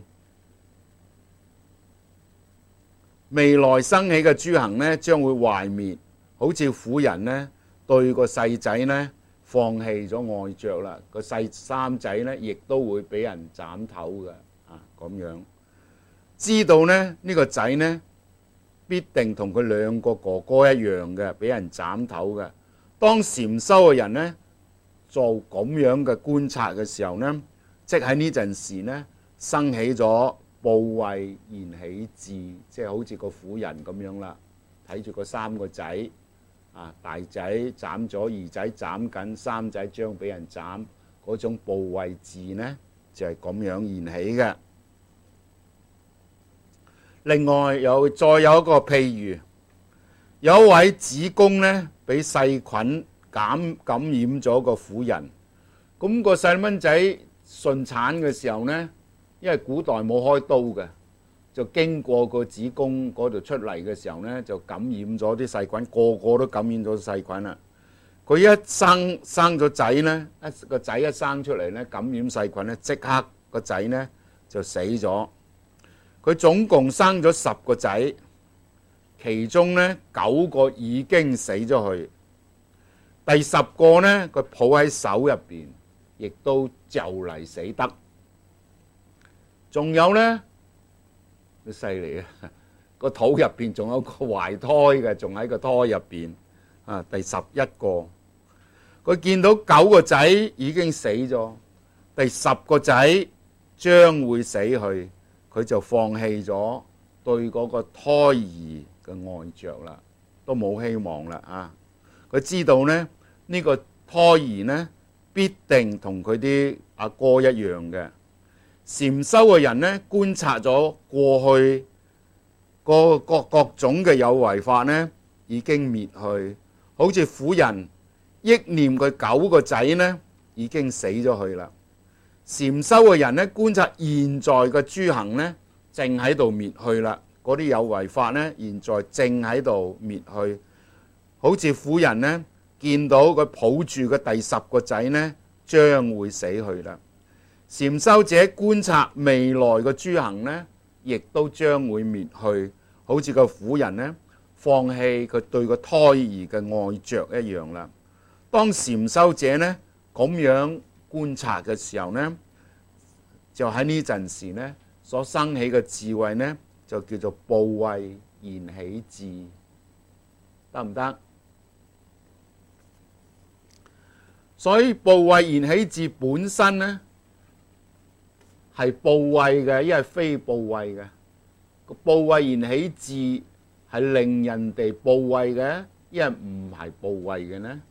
未來生起嘅諸行呢將會壞滅，好似婦人呢對個細仔呢放棄咗愛着啦。個細三仔呢亦都會俾人斬頭嘅啊，咁樣知道呢呢、呢個仔呢必定同佢兩個哥哥一樣嘅，俾人斬頭嘅。當禪修嘅人呢做咁樣嘅觀察嘅時候呢，即喺呢陣時呢生起咗怖畏現起智，即係好似個婦人咁樣啦，睇住個三個仔啊，大仔斬咗，二仔斬緊，三仔將俾人斬，嗰種怖畏智呢就係咁樣現起嘅。另外有再有一個譬如，有一位子宮呢俾細菌感感染咗個婦人，咁個細蚊仔順產嘅時候呢，因為古代冇開刀嘅，就經過個子宮嗰度出嚟嘅時候呢，就感染咗啲細菌，個個都感染咗細菌啦。佢一生生咗仔呢，一個仔一生出嚟呢，感染細菌呢，即刻個仔呢就死咗。佢總共生咗十個仔，其中呢九個已經死咗去，第十個呢佢抱喺手入邊，亦都就嚟死得。仲有呢，都犀利啊！個肚入邊仲有個懷胎嘅，仲喺個胎入邊啊。第十一個，佢見到九個仔已經死咗，第十個仔將會死去。佢就放棄咗對嗰個胎兒嘅愛着啦，都冇希望啦啊！佢知道呢，呢個胎兒呢必定同佢啲阿哥一樣嘅。禪修嘅人呢，觀察咗過去各各各種嘅有為法呢已經滅去，好似婦人憶念佢九個仔呢已經死咗去啦。禪修嘅人呢，觀察現在嘅諸行呢正喺度滅去啦，嗰啲有為法呢現在正喺度滅去，好似婦人呢見到佢抱住嘅第十個仔呢將會死去啦。禪修者觀察未來嘅諸行呢亦都將會滅去，好似個婦人呢放棄佢對個胎兒嘅愛着一樣啦。當禪修者呢咁樣觀察嘅時候呢，就喺呢陣時呢所生起嘅智慧呢，就叫做怖畏現起智，得唔得？所以怖畏現起智本身呢係怖畏嘅，一係非怖畏嘅。個怖畏現起智係令人哋怖畏嘅，一係唔係怖畏嘅呢？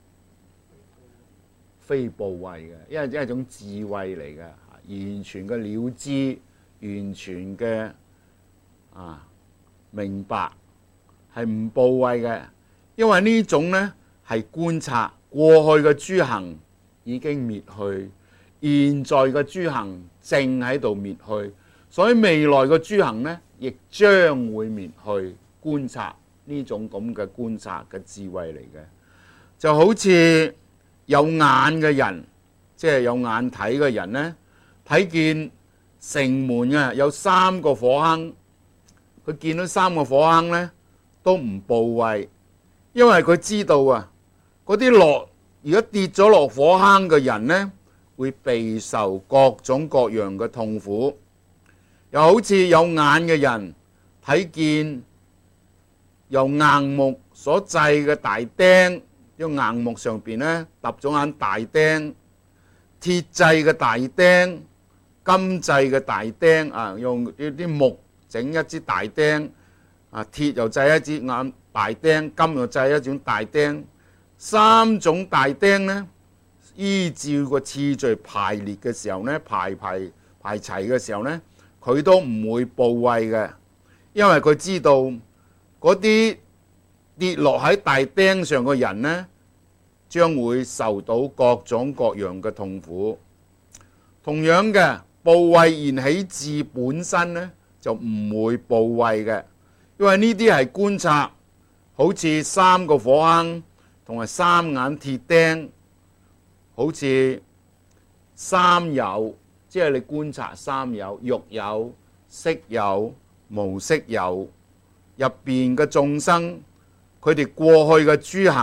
非怖畏嘅，因為係一種智慧嚟嘅，完全嘅了知，完全嘅啊明白，係唔怖畏嘅。因為呢種呢係觀察過去嘅諸行已經滅去，現在嘅諸行正喺度滅去，所以未來嘅諸行呢亦將會滅去。觀察呢種咁嘅觀察嘅智慧嚟嘅，就好似有眼嘅人，即係有眼睇嘅人呢，睇見城門啊有三個火坑，佢見到三個火坑呢都唔怖畏，因為佢知道啊，嗰啲落如果跌咗落火坑嘅人呢，會備受各種各樣嘅痛苦。又好似有眼嘅人睇見由硬木所製嘅大釘，用硬木上邊呢揼咗眼大釘，鐵製嘅大釘，金製嘅大釘啊，用啲木整一支大釘，啊鐵又製一支眼大釘，金又製一種大釘，三種大釘呢，依照個次序排列嘅時候呢，排排排齊嘅時候呢，佢都唔會怖畏嘅，因為佢知道嗰啲跌落喺大釘上嘅人呢，將會受到各種各樣嘅痛苦。同樣嘅，怖畏現起智本身呢，就唔會怖畏嘅，因為呢啲係觀察，好似三個火坑同埋三眼鐵釘，好似三有，即係你觀察三有，欲有、色有、無色有入邊嘅眾生，佢哋過去嘅諸行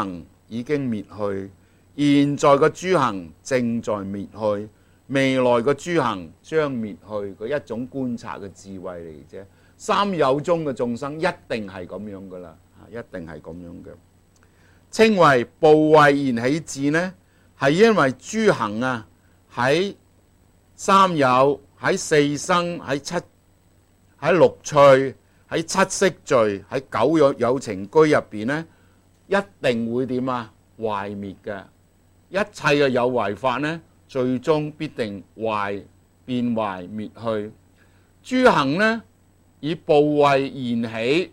已經滅去，現在嘅諸行正在滅去，未來嘅諸行將滅去。佢一種觀察嘅智慧嚟啫。三有中嘅眾生一定係咁樣噶啦，一定係咁樣嘅。稱為怖畏現起智呢，係因為諸行啊喺三有、喺四生、喺七、喺六趣、喺七色聚、喺九有有情居入邊呢，一定會點啊？壞滅嘅。一切嘅有為法呢，最終必定壞變壞滅去。諸行呢，以怖畏現起，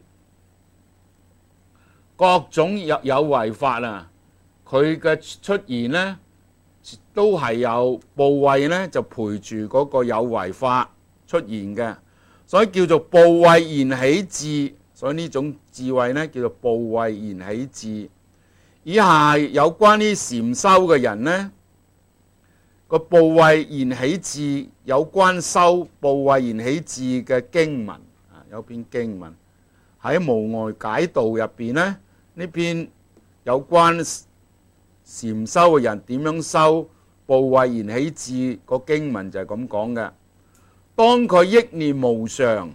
各種有有為法啊，佢嘅出現呢，都係有怖畏呢，就陪住嗰個有為法出現嘅，所以叫做怖畏現起智。所以呢種智慧呢，叫做怖畏現起智。以下有關於禪修嘅人呢，個怖畏現起智，有關修怖畏現起智嘅經文啊，有篇經文喺無礙解道入邊呢，呢篇有關禪修嘅人點樣修怖畏現起智個經文就係咁講嘅。當佢憶念無常，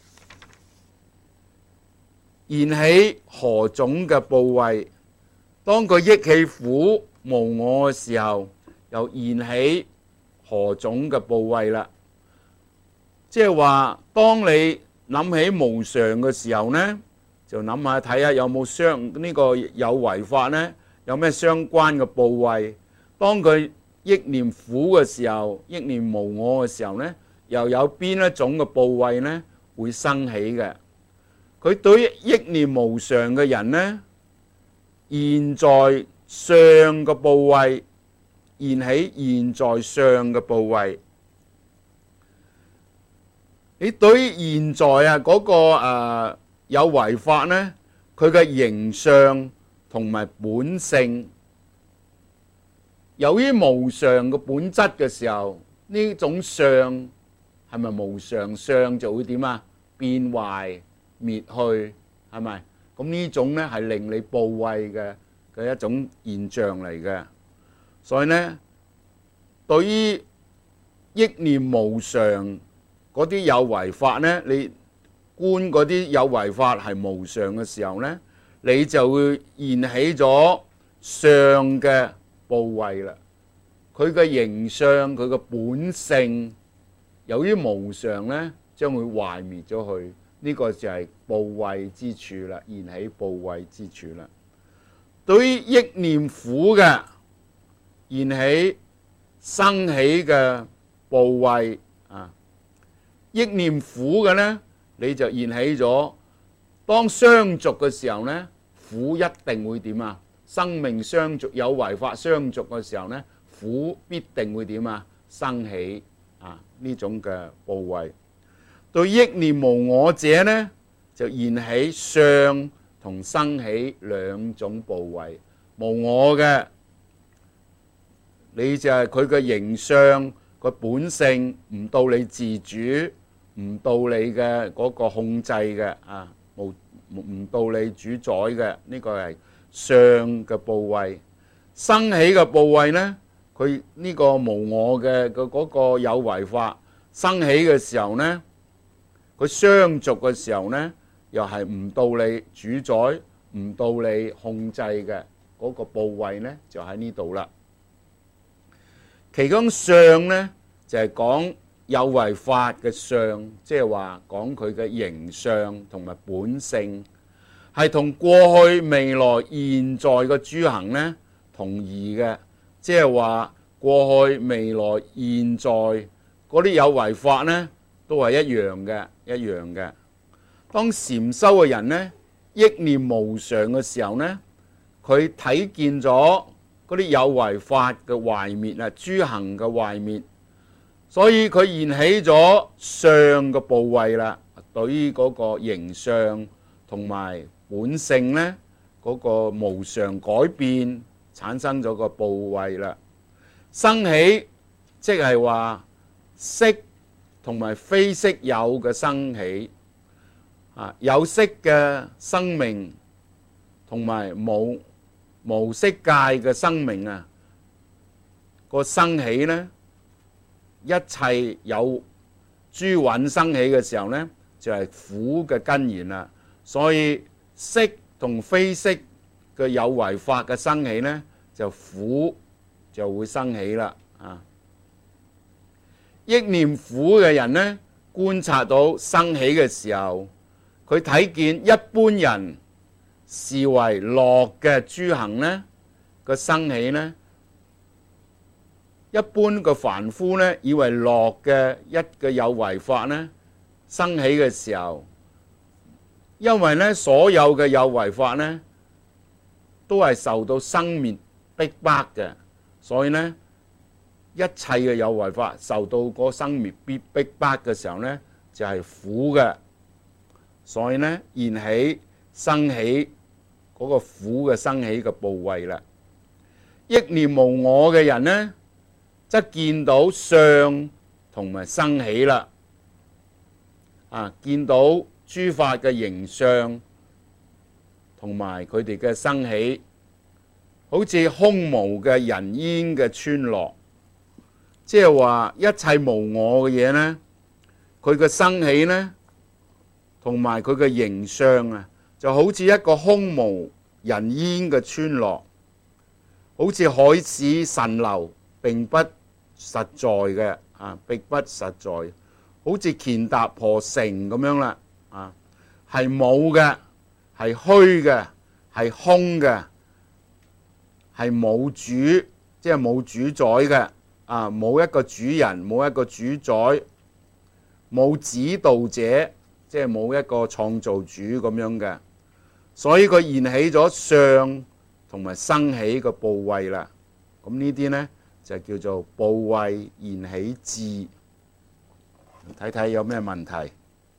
現起何種嘅怖畏？當佢憶起苦無我嘅時候，又現起何種嘅怖畏啦？即係話，當你諗起無常嘅時候呢，就諗下睇下有冇相呢個有為法呢，有咩相關嘅怖畏？當佢憶念苦嘅時候，憶念無我嘅時候呢，又有邊一種嘅怖畏呢會生起嘅？佢對於憶念無常嘅人呢，現在相嘅怖畏現起，現在相嘅怖畏。你對於現在啊嗰個誒有為法呢，佢嘅形相同埋本性，由於無常嘅本質嘅時候，呢種相係咪無常？相就會點啊？變壞滅去，係咪？咁呢種呢係令你怖畏嘅嘅一種現象嚟嘅。所以呢，對於憶念無常嗰啲有為法呢，你觀嗰啲有為法係無常嘅時候呢，你就會現起咗相嘅怖畏啦。佢嘅形相，佢嘅本性，由於無常呢，將會壞滅咗去。呢個就係怖畏之處啦，現起怖畏之處啦。對於憶念苦嘅現起生起嘅怖畏啊，憶念苦嘅呢，你就現起咗。當相續嘅時候呢，苦一定會點啊？生命相續有為法相續嘅時候呢，苦必定會點啊？生起啊呢種嘅怖畏。對憶念無我者呢，就現起相同生起兩種怖畏。無我嘅，你就係佢嘅形相，個本性唔到你自主，唔到你嘅嗰個控制嘅啊，無唔到你主宰嘅，呢個係相嘅怖畏。生起嘅怖畏呢，佢呢個無我嘅嘅嗰個有為法生起嘅時候呢，佢相續嘅時候呢，又係唔到你主宰，唔到你控制嘅嗰個怖畏呢，就喺呢度啦。其中相呢，就係講有為法嘅相，即係話講佢嘅形相同埋本性，係同過去、未來、現在嘅諸行呢同義嘅，即係話過去、未來、現在嗰啲有為法呢，都係一樣嘅，一樣嘅。當禪修嘅人呢，憶念無常嘅時候呢，佢睇見咗嗰啲有為法嘅壞滅啊，諸行嘅壞滅，所以佢現起咗相嘅怖畏啦。對於嗰個形相同埋本性呢，嗰個無常改變，產生咗個怖畏啦。生起即係話色同埋非色有嘅生起，啊有色嘅生命同埋冇無色界嘅生命啊，個生起呢，一切有諸蘊生起嘅時候呢，就係苦嘅根源啦。所以色同非色嘅有為法嘅生起呢，就苦就會生起啦。啊，憶念苦嘅人呢，觀察到生起嘅時候，佢睇見一般人視為樂嘅諸行呢個生起呢，一般嘅凡夫呢，以為樂嘅一個有為法呢生起嘅時候，因為呢所有嘅有為法呢都係受到生滅逼迫嘅，所以呢一切嘅有為法受到個生滅逼逼迫嘅時候呢，就係苦嘅，所以呢現起生起嗰個苦嘅生起嘅部位啦。憶念無我嘅人呢，則見到相同埋生起啦。啊，見到諸法嘅形相同埋佢哋嘅生起，好似空無嘅人煙嘅村落，即係話一切無我嘅嘢呢，佢嘅生起呢，同埋佢嘅形相啊，就好似一個空無人煙嘅村落，好似海市蜃樓，並不實在嘅啊，並不實在，好似乾達婆城咁樣啦啊，係冇嘅，係虛嘅，係空嘅，係冇主，即係冇主宰嘅啊，冇一個主人，冇一個主宰，冇指導者，即係冇一個創造主咁樣嘅，所以佢現起咗相同埋生起個部位啦。咁呢啲呢，就叫做部位現起智，睇睇有咩問題。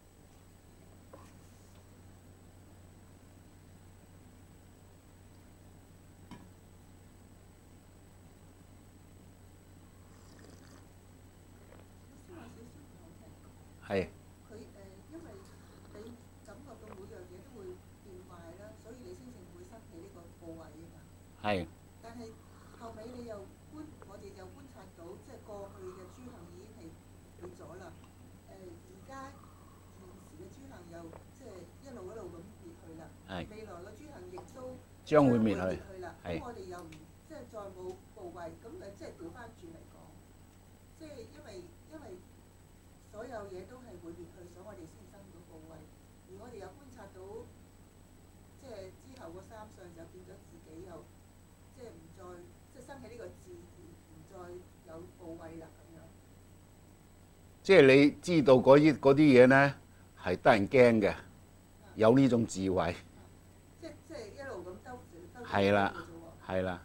係。 佢誒，因為你感覺到每樣嘢都會變壞啦，所以你先至會生起呢個部位啊嘛。係。但係後尾你又觀，我哋又觀察到，即係過去嘅諸行已經係滅咗啦。誒，而家現時嘅諸行又即係一路一路咁滅去啦。係。未來嘅諸行亦都將會滅去啦。係。咁我哋又唔即係再冇部位，咁誒即係調翻轉嚟講，即係因為因為。所有嘢都係會滅去，所以我哋先生到部位。而我哋又觀察到，即係之後個三相就變咗自己又，即係唔再即係生起呢個智，唔再有部位啦咁樣。 即係你知道嗰啲嗰啲嘢呢係得人驚嘅，有呢種智慧。 即即係一路咁兜兜。 係啦，係啦。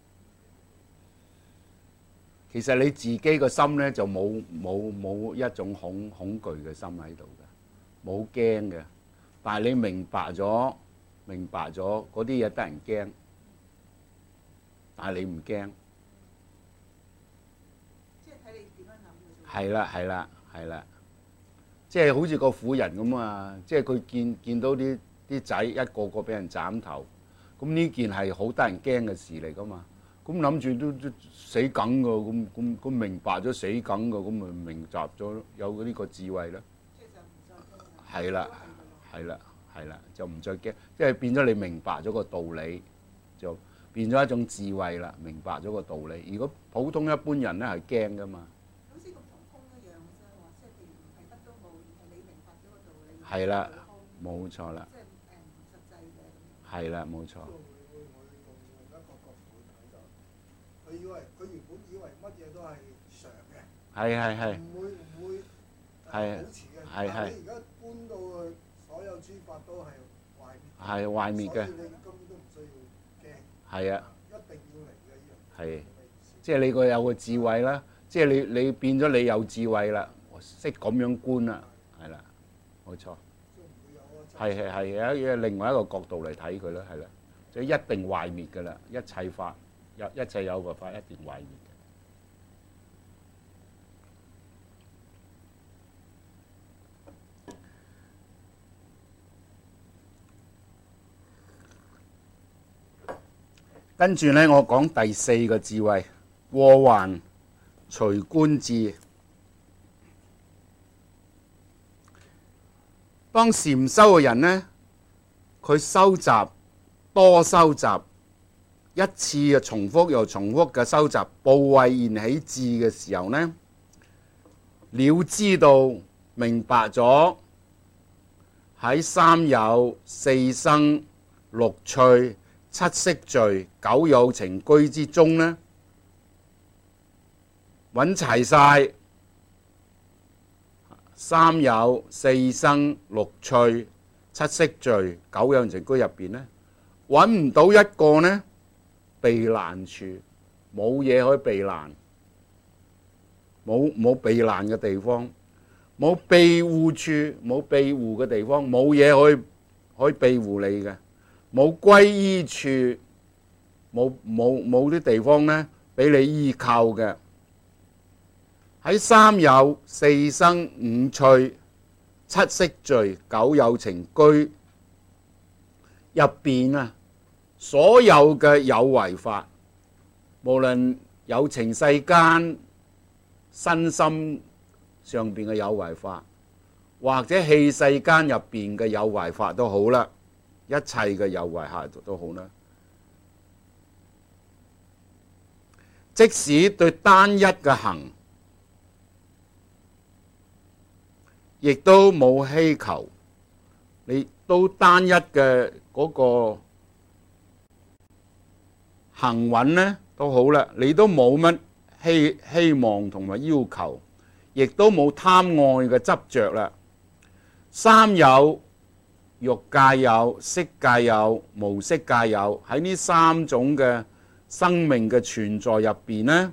其實你自己個心呢，就冇冇冇一種恐恐懼嘅心喺度嘅，冇驚嘅。但係你明白咗，明白咗嗰啲嘢得人驚，但係你唔驚。 即係睇你點樣諗。 係啦係啦係啦，即係好似個婦人咁啊！即係佢見見到啲啲仔一個個俾人斬頭，咁呢件係好得人驚嘅事嚟㗎嘛。咁諗住都都死梗㗎，咁咁咁明白咗死梗㗎，咁咪明習咗有呢個智慧啦。 即係就唔再驚。 係啦，係啦，係啦，就唔再驚，即係變咗你明白咗個道理，就變咗一種智慧啦。明白咗個道理。如果普通一般人咧係驚㗎嘛。 好似咁同空一樣嘅啫，話即係譬如唔係乜都冇，而係你明白咗個道理。 係啦，冇錯啦。 即係誒唔實際嘅。 係啦，冇錯。 佢以為佢原本以為乜嘢都係常嘅， 係係係， 唔會唔會係保持嘅。 係係。 但係你而家搬到去，所有諸法都係壞滅。 係壞滅嘅。 所以你根本都唔需要驚。 係啊。 一定要嚟嘅呢樣。 係，即係你個有個智慧啦，即係你你變咗你有智慧啦，識咁樣觀啦，係啦，冇錯。係係係，有另外一個角度嚟睇佢啦，係啦，即係一定壞滅㗎啦，一切法。有一切有個法一定壞滅嘅。 跟住呢，我講第四個智慧，過患隨觀致。當禪修嘅人呢，佢收集多收集一次嘅重複又重複嘅收集怖畏現起智嘅時候呢，了知道明白咗喺三有四生六趣七識聚九有情居之中呢，揾齊晒三有四生六趣七識聚九有情居入邊呢，揾唔到一個呢避難處，冇嘢可以避難，冇冇避難嘅地方，冇庇護處，冇庇護嘅地方，冇嘢可以可以庇護你嘅，冇歸依處，冇冇冇啲地方呢俾你依靠嘅。喺三有四生五趣七識聚九有情居入邊啊，所有嘅有為法，無論有情世間身心上邊嘅有為法，或者器世間入邊嘅有為法都好啦，一切嘅有為法都好啦。即使對單一嘅行，亦都冇希求，你都單一嘅嗰個行穩呢都好啦，你都冇乜希希望同埋要求，亦都冇貪愛嘅執着啦。三有欲界有、色界有、無色界有，喺呢三種嘅生命嘅存在入邊呢，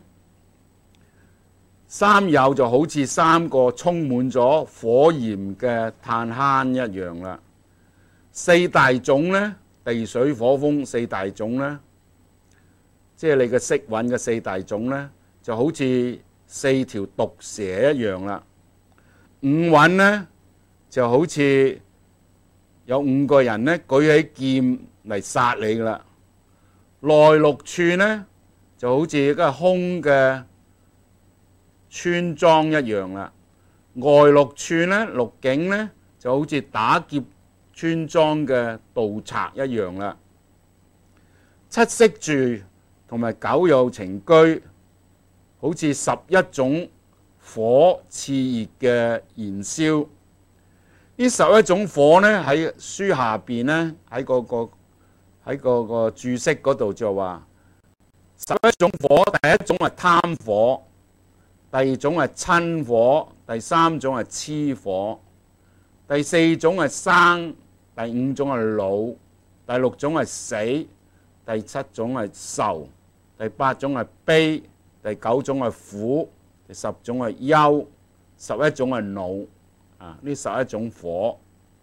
三有就好似三個充滿咗火焰嘅炭坑一樣啦。四大種呢，地水火風四大種呢，即係你嘅色蘊嘅四大種呢，就好似四條毒蛇一樣啦。五蘊呢，就好似有五個人呢舉起劍嚟殺你噶啦。內六處呢，就好似一個空嘅村莊一樣啦。外六處呢，六境呢，就好似打劫村莊嘅盜賊一樣啦。七識聚同埋九有情居，好似十一種火熾熱嘅燃燒。呢十一種火呢，喺書下邊呢，喺嗰個喺嗰個注釋嗰度就話，十一種火，第一種係貪火，第二種係瞋火，第三種係痴火，第四種係生，第五種係老，第六種係死，第七種係愁，第八種係悲，第九種係苦，第十種係憂，十一種係惱。啊！呢十一種火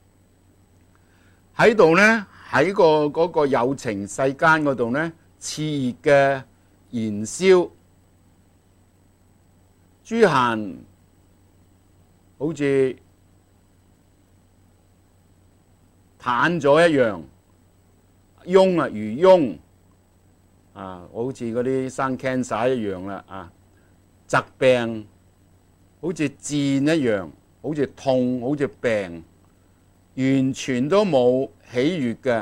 喺度呢，喺個嗰個有情世間嗰度呢，熾熱嘅燃燒，諸閒好似癱咗一樣，癰啊如癰啊，好似嗰啲生 cancer 一樣啦啊！疾病好似箭一樣。好似痛，好似病，完全都冇喜悅嘅，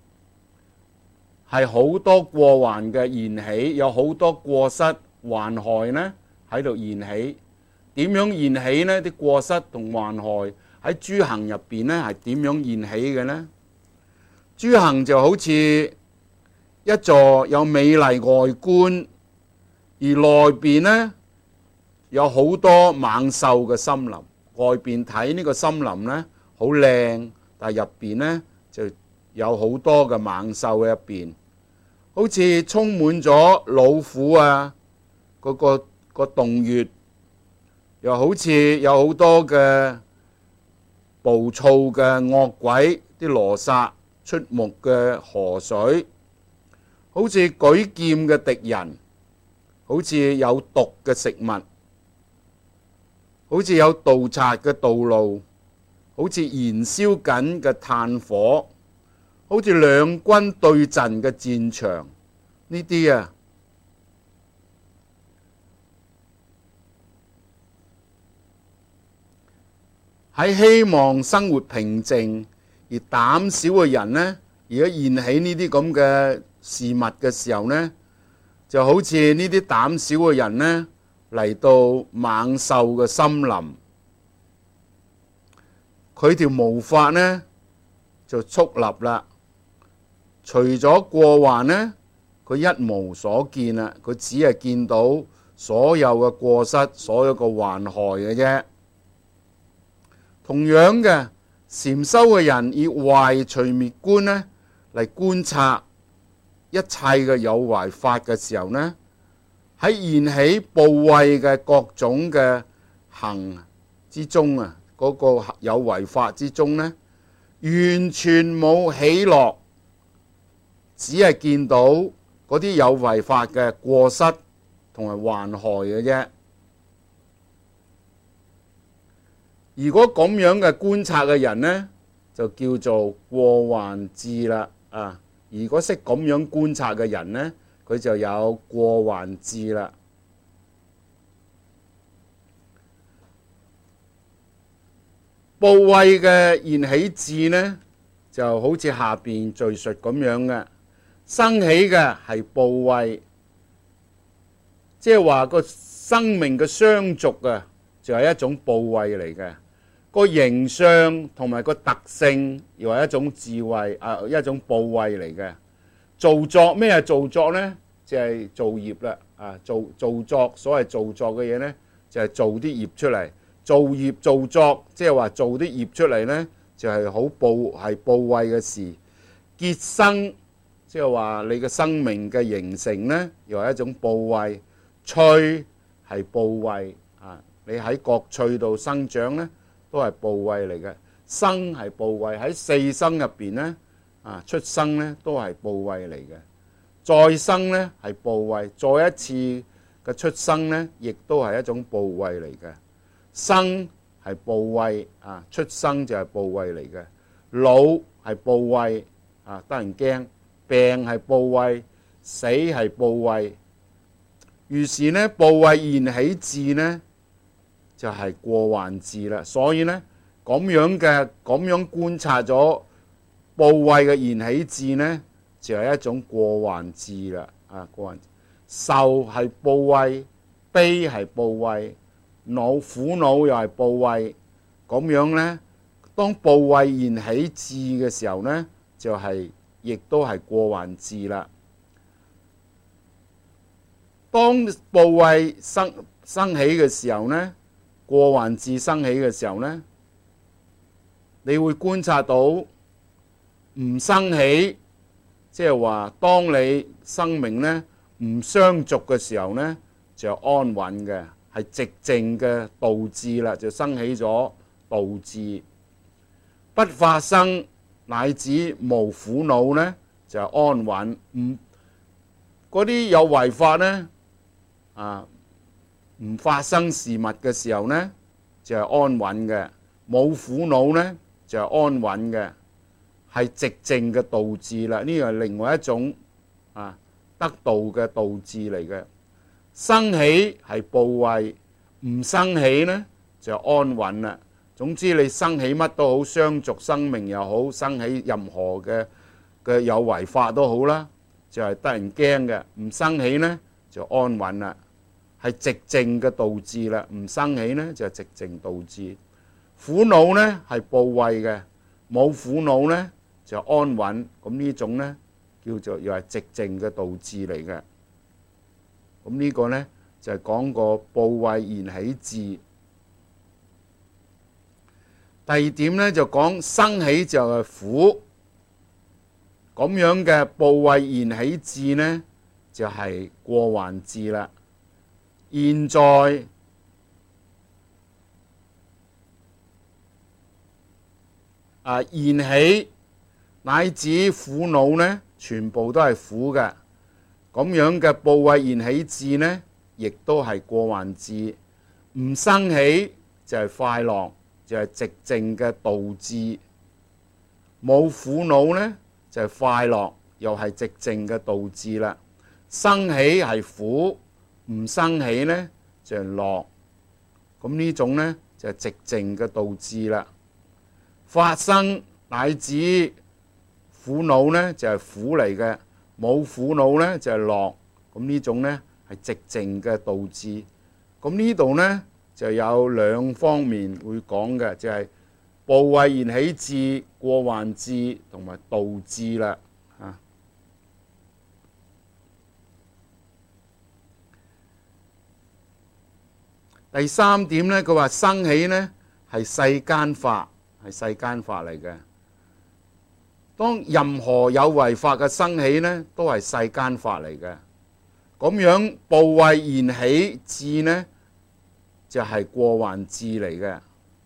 係好多過患嘅現起，有好多過失患害呢喺度現起。點樣現起呢？啲過失同患害喺諸行入邊呢係點樣現起嘅呢？諸行就好似一座有美麗外觀，而內邊呢有好多猛獸嘅森林。外邊睇呢個森林呢好靚，但係入邊呢就有好多嘅猛獸喺入邊，好似充滿咗老虎啊，嗰個個洞穴，又好似有好多嘅暴躁嘅惡鬼，啲羅剎出沒嘅河水，好似舉劍嘅敵人，好似有毒嘅食物。好似有盜賊嘅道路，好似燃燒緊嘅炭火，好似兩軍對陣嘅戰場， 呢啲啊，喺希望生活平靜而膽小嘅人呢，如果現起呢啲咁嘅事物嘅時候呢，就好似呢啲膽小嘅人呢，嚟到猛獸嘅森林，佢條毛髮呢就矗立啦。除咗過患呢，佢一無所見啦，佢只係見到所有嘅過失，所有嘅患害嘅啫。同樣嘅，禪修嘅人以壞隨滅觀呢嚟觀察一切嘅有為法嘅時候呢，喺現起怖畏嘅各種嘅行之中啊，嗰、那個有為法之中呢，完全冇喜樂，只係見到嗰啲有為法嘅過失同埋患害嘅啫。如果咁樣嘅觀察嘅人呢，就叫做過患智啦。啊，如果識咁樣觀察嘅人呢，佢就有過患智啦。怖畏嘅現起智呢，就好似下邊敘述咁樣嘅，生起嘅係怖畏，即係話個生命嘅相續啊，就係一種怖畏嚟嘅。個形象同埋個特性又係一種智慧啊，一種怖畏嚟嘅。造作咩係造作呢？就係、是、造業啦。啊，造造作所謂造作嘅嘢呢，就係、是、做啲業出嚟。造業造作，即係話做啲業出嚟呢，就係好怖係怖畏嘅事。結生，即係話你嘅生命嘅形成呢，又係一種怖畏。趣係怖畏啊，你喺各趣度生長呢，都係怖畏嚟嘅。生係怖畏，喺四生入邊呢，啊出生呢都係怖畏嚟嘅。再生呢係怖畏，再一次嘅出生呢，亦都係一種怖畏嚟嘅。生係怖畏啊，出生就係怖畏嚟嘅。老係怖畏啊，得人驚。病係怖畏，死係怖畏。於是呢，怖畏現起智呢，就係、是、過患智啦。所以呢，咁樣嘅咁樣觀察咗怖畏嘅現起智呢，就係、是、一種過患智啦。啊，過患智。愁係怖畏，悲係怖畏，惱苦惱又係怖畏。咁樣呢，當怖畏現起智嘅時候呢，就係、是、亦都係過患智啦。當怖畏生生起嘅時候呢，過患智生起嘅時候呢，你會觀察到唔生起，即係話當你生命呢唔相續嘅時候呢，就安穩嘅，係寂靜嘅道智啦，就生起咗道智。不發生乃至無苦惱呢，就安穩。唔嗰啲有為法呢，啊，唔發生事物嘅時候呢，就係、是、安穩嘅；冇苦惱呢，就係、是、安穩嘅，係寂靜嘅道智啦。呢個係另外一種啊得道嘅道智嚟嘅。生起係怖畏，唔生起呢，就安穩啦。總之你生起乜都好，相續生命又好，生起任何嘅嘅有為法都好啦，就係、是、得人驚嘅。唔生起呢，就安穩啦。係寂靜嘅道智啦，唔生起呢就係寂靜道智。苦惱呢係怖畏嘅，冇苦惱呢就安穩。咁呢種呢叫做又係寂靜嘅道智嚟嘅。咁呢個呢就係講個怖畏現起智。第二點呢就講生起就係苦。咁樣嘅怖畏現起智呢就係過患智啦。現在啊現起乃至苦惱呢，全部都係苦嘅。咁樣嘅怖畏現起智呢，亦都係過患智。唔生起就係快樂，就係寂靜嘅道智。冇苦惱呢，就係快樂，又係寂靜嘅道智啦。 生起係苦，唔生起呢就係樂。咁呢種呢就係寂靜嘅道智啦。發生乃至苦惱呢就係苦嚟嘅，冇苦惱呢就係樂。咁呢種呢係寂靜嘅道智。咁呢度呢就有兩方面會講嘅，就係怖畏現起智、過患智同埋道智啦。啊，第三點呢，佢話生起呢係世間法，係世間法嚟嘅。當任何有為法嘅生起呢，都係世間法嚟嘅。咁樣怖畏現起智呢，就係過患智嚟嘅。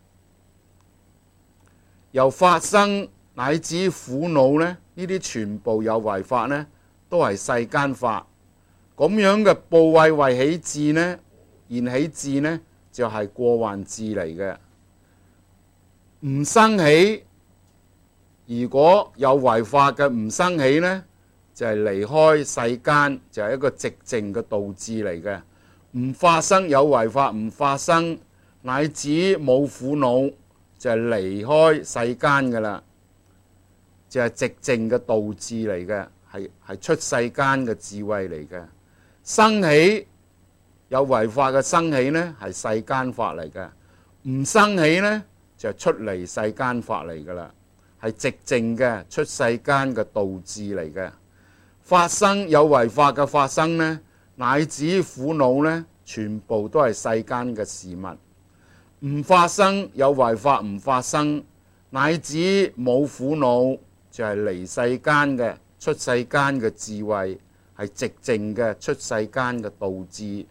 由發生乃至苦惱呢，呢啲全部有為法呢，都係世間法。咁樣嘅怖畏為起智呢，現起智呢，就係過患智嚟嘅。唔生起，如果有為法嘅唔生起呢，就係離開世間，就係一個寂靜嘅道智嚟嘅。唔發生有為法，唔發生乃至冇苦惱，就係離開世間噶啦，就係寂靜嘅道智嚟嘅，係係出世間嘅智慧嚟嘅。生起有為法嘅生起呢，係世間法嚟嘅；唔生起呢，就係出離世間法嚟噶啦，係寂靜嘅出世間嘅道智嚟嘅。發生有為法嘅發生呢，乃至苦惱呢，全部都係世間嘅事物。唔發生有為法唔發生，乃至冇苦惱，就係離世間嘅出世間嘅智慧，係寂靜嘅出世間嘅道智。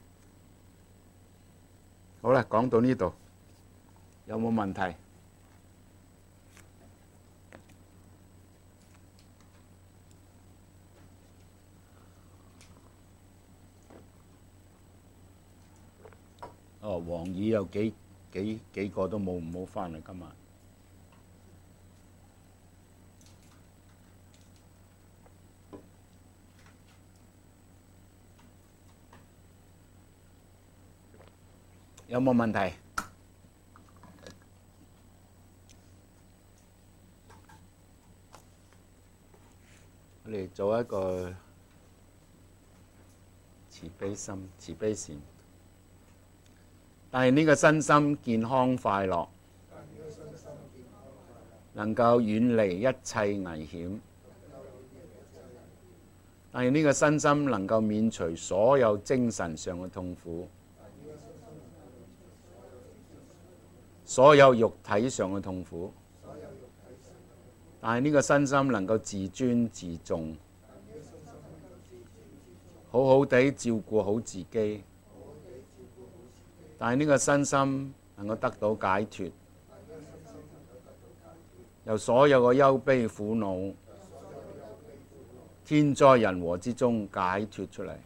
好啦，講到呢度，有冇問題？哦，黃宇有幾幾幾個都冇，唔好返嚟今日。有冇問題？我哋做一個慈悲心、慈悲善。但係呢個身心健康快樂，能夠遠離一切危險。但係呢個身心能夠免除所有精神上嘅痛苦，所有肉體上嘅痛苦。但係呢個身心能夠自尊自重，好好地照顧好自己。但係呢個身心能夠得到解脫，由所有嘅憂悲苦惱、天災人禍之中解脫出嚟，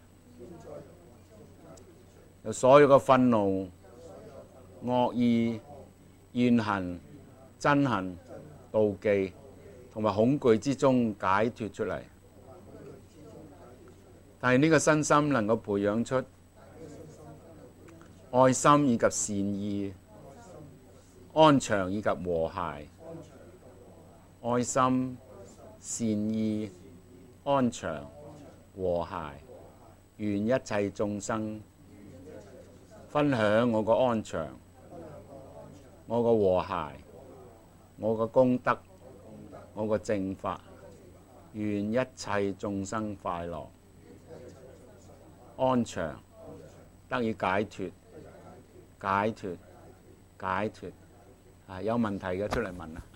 由所有嘅憤怒、惡意、怨恨、憎恨、妒忌同埋恐懼之中解脫出嚟。但係呢個身心能夠培養出愛心以及善意、安詳以及和諧。愛心、善意、安詳、和諧，願一切眾生分享我個安詳、我個和諧、我個功德、我個正法，願一切眾生快樂、安詳，得以解脫。解脫，解脫，啊！有問題嘅出嚟問啊！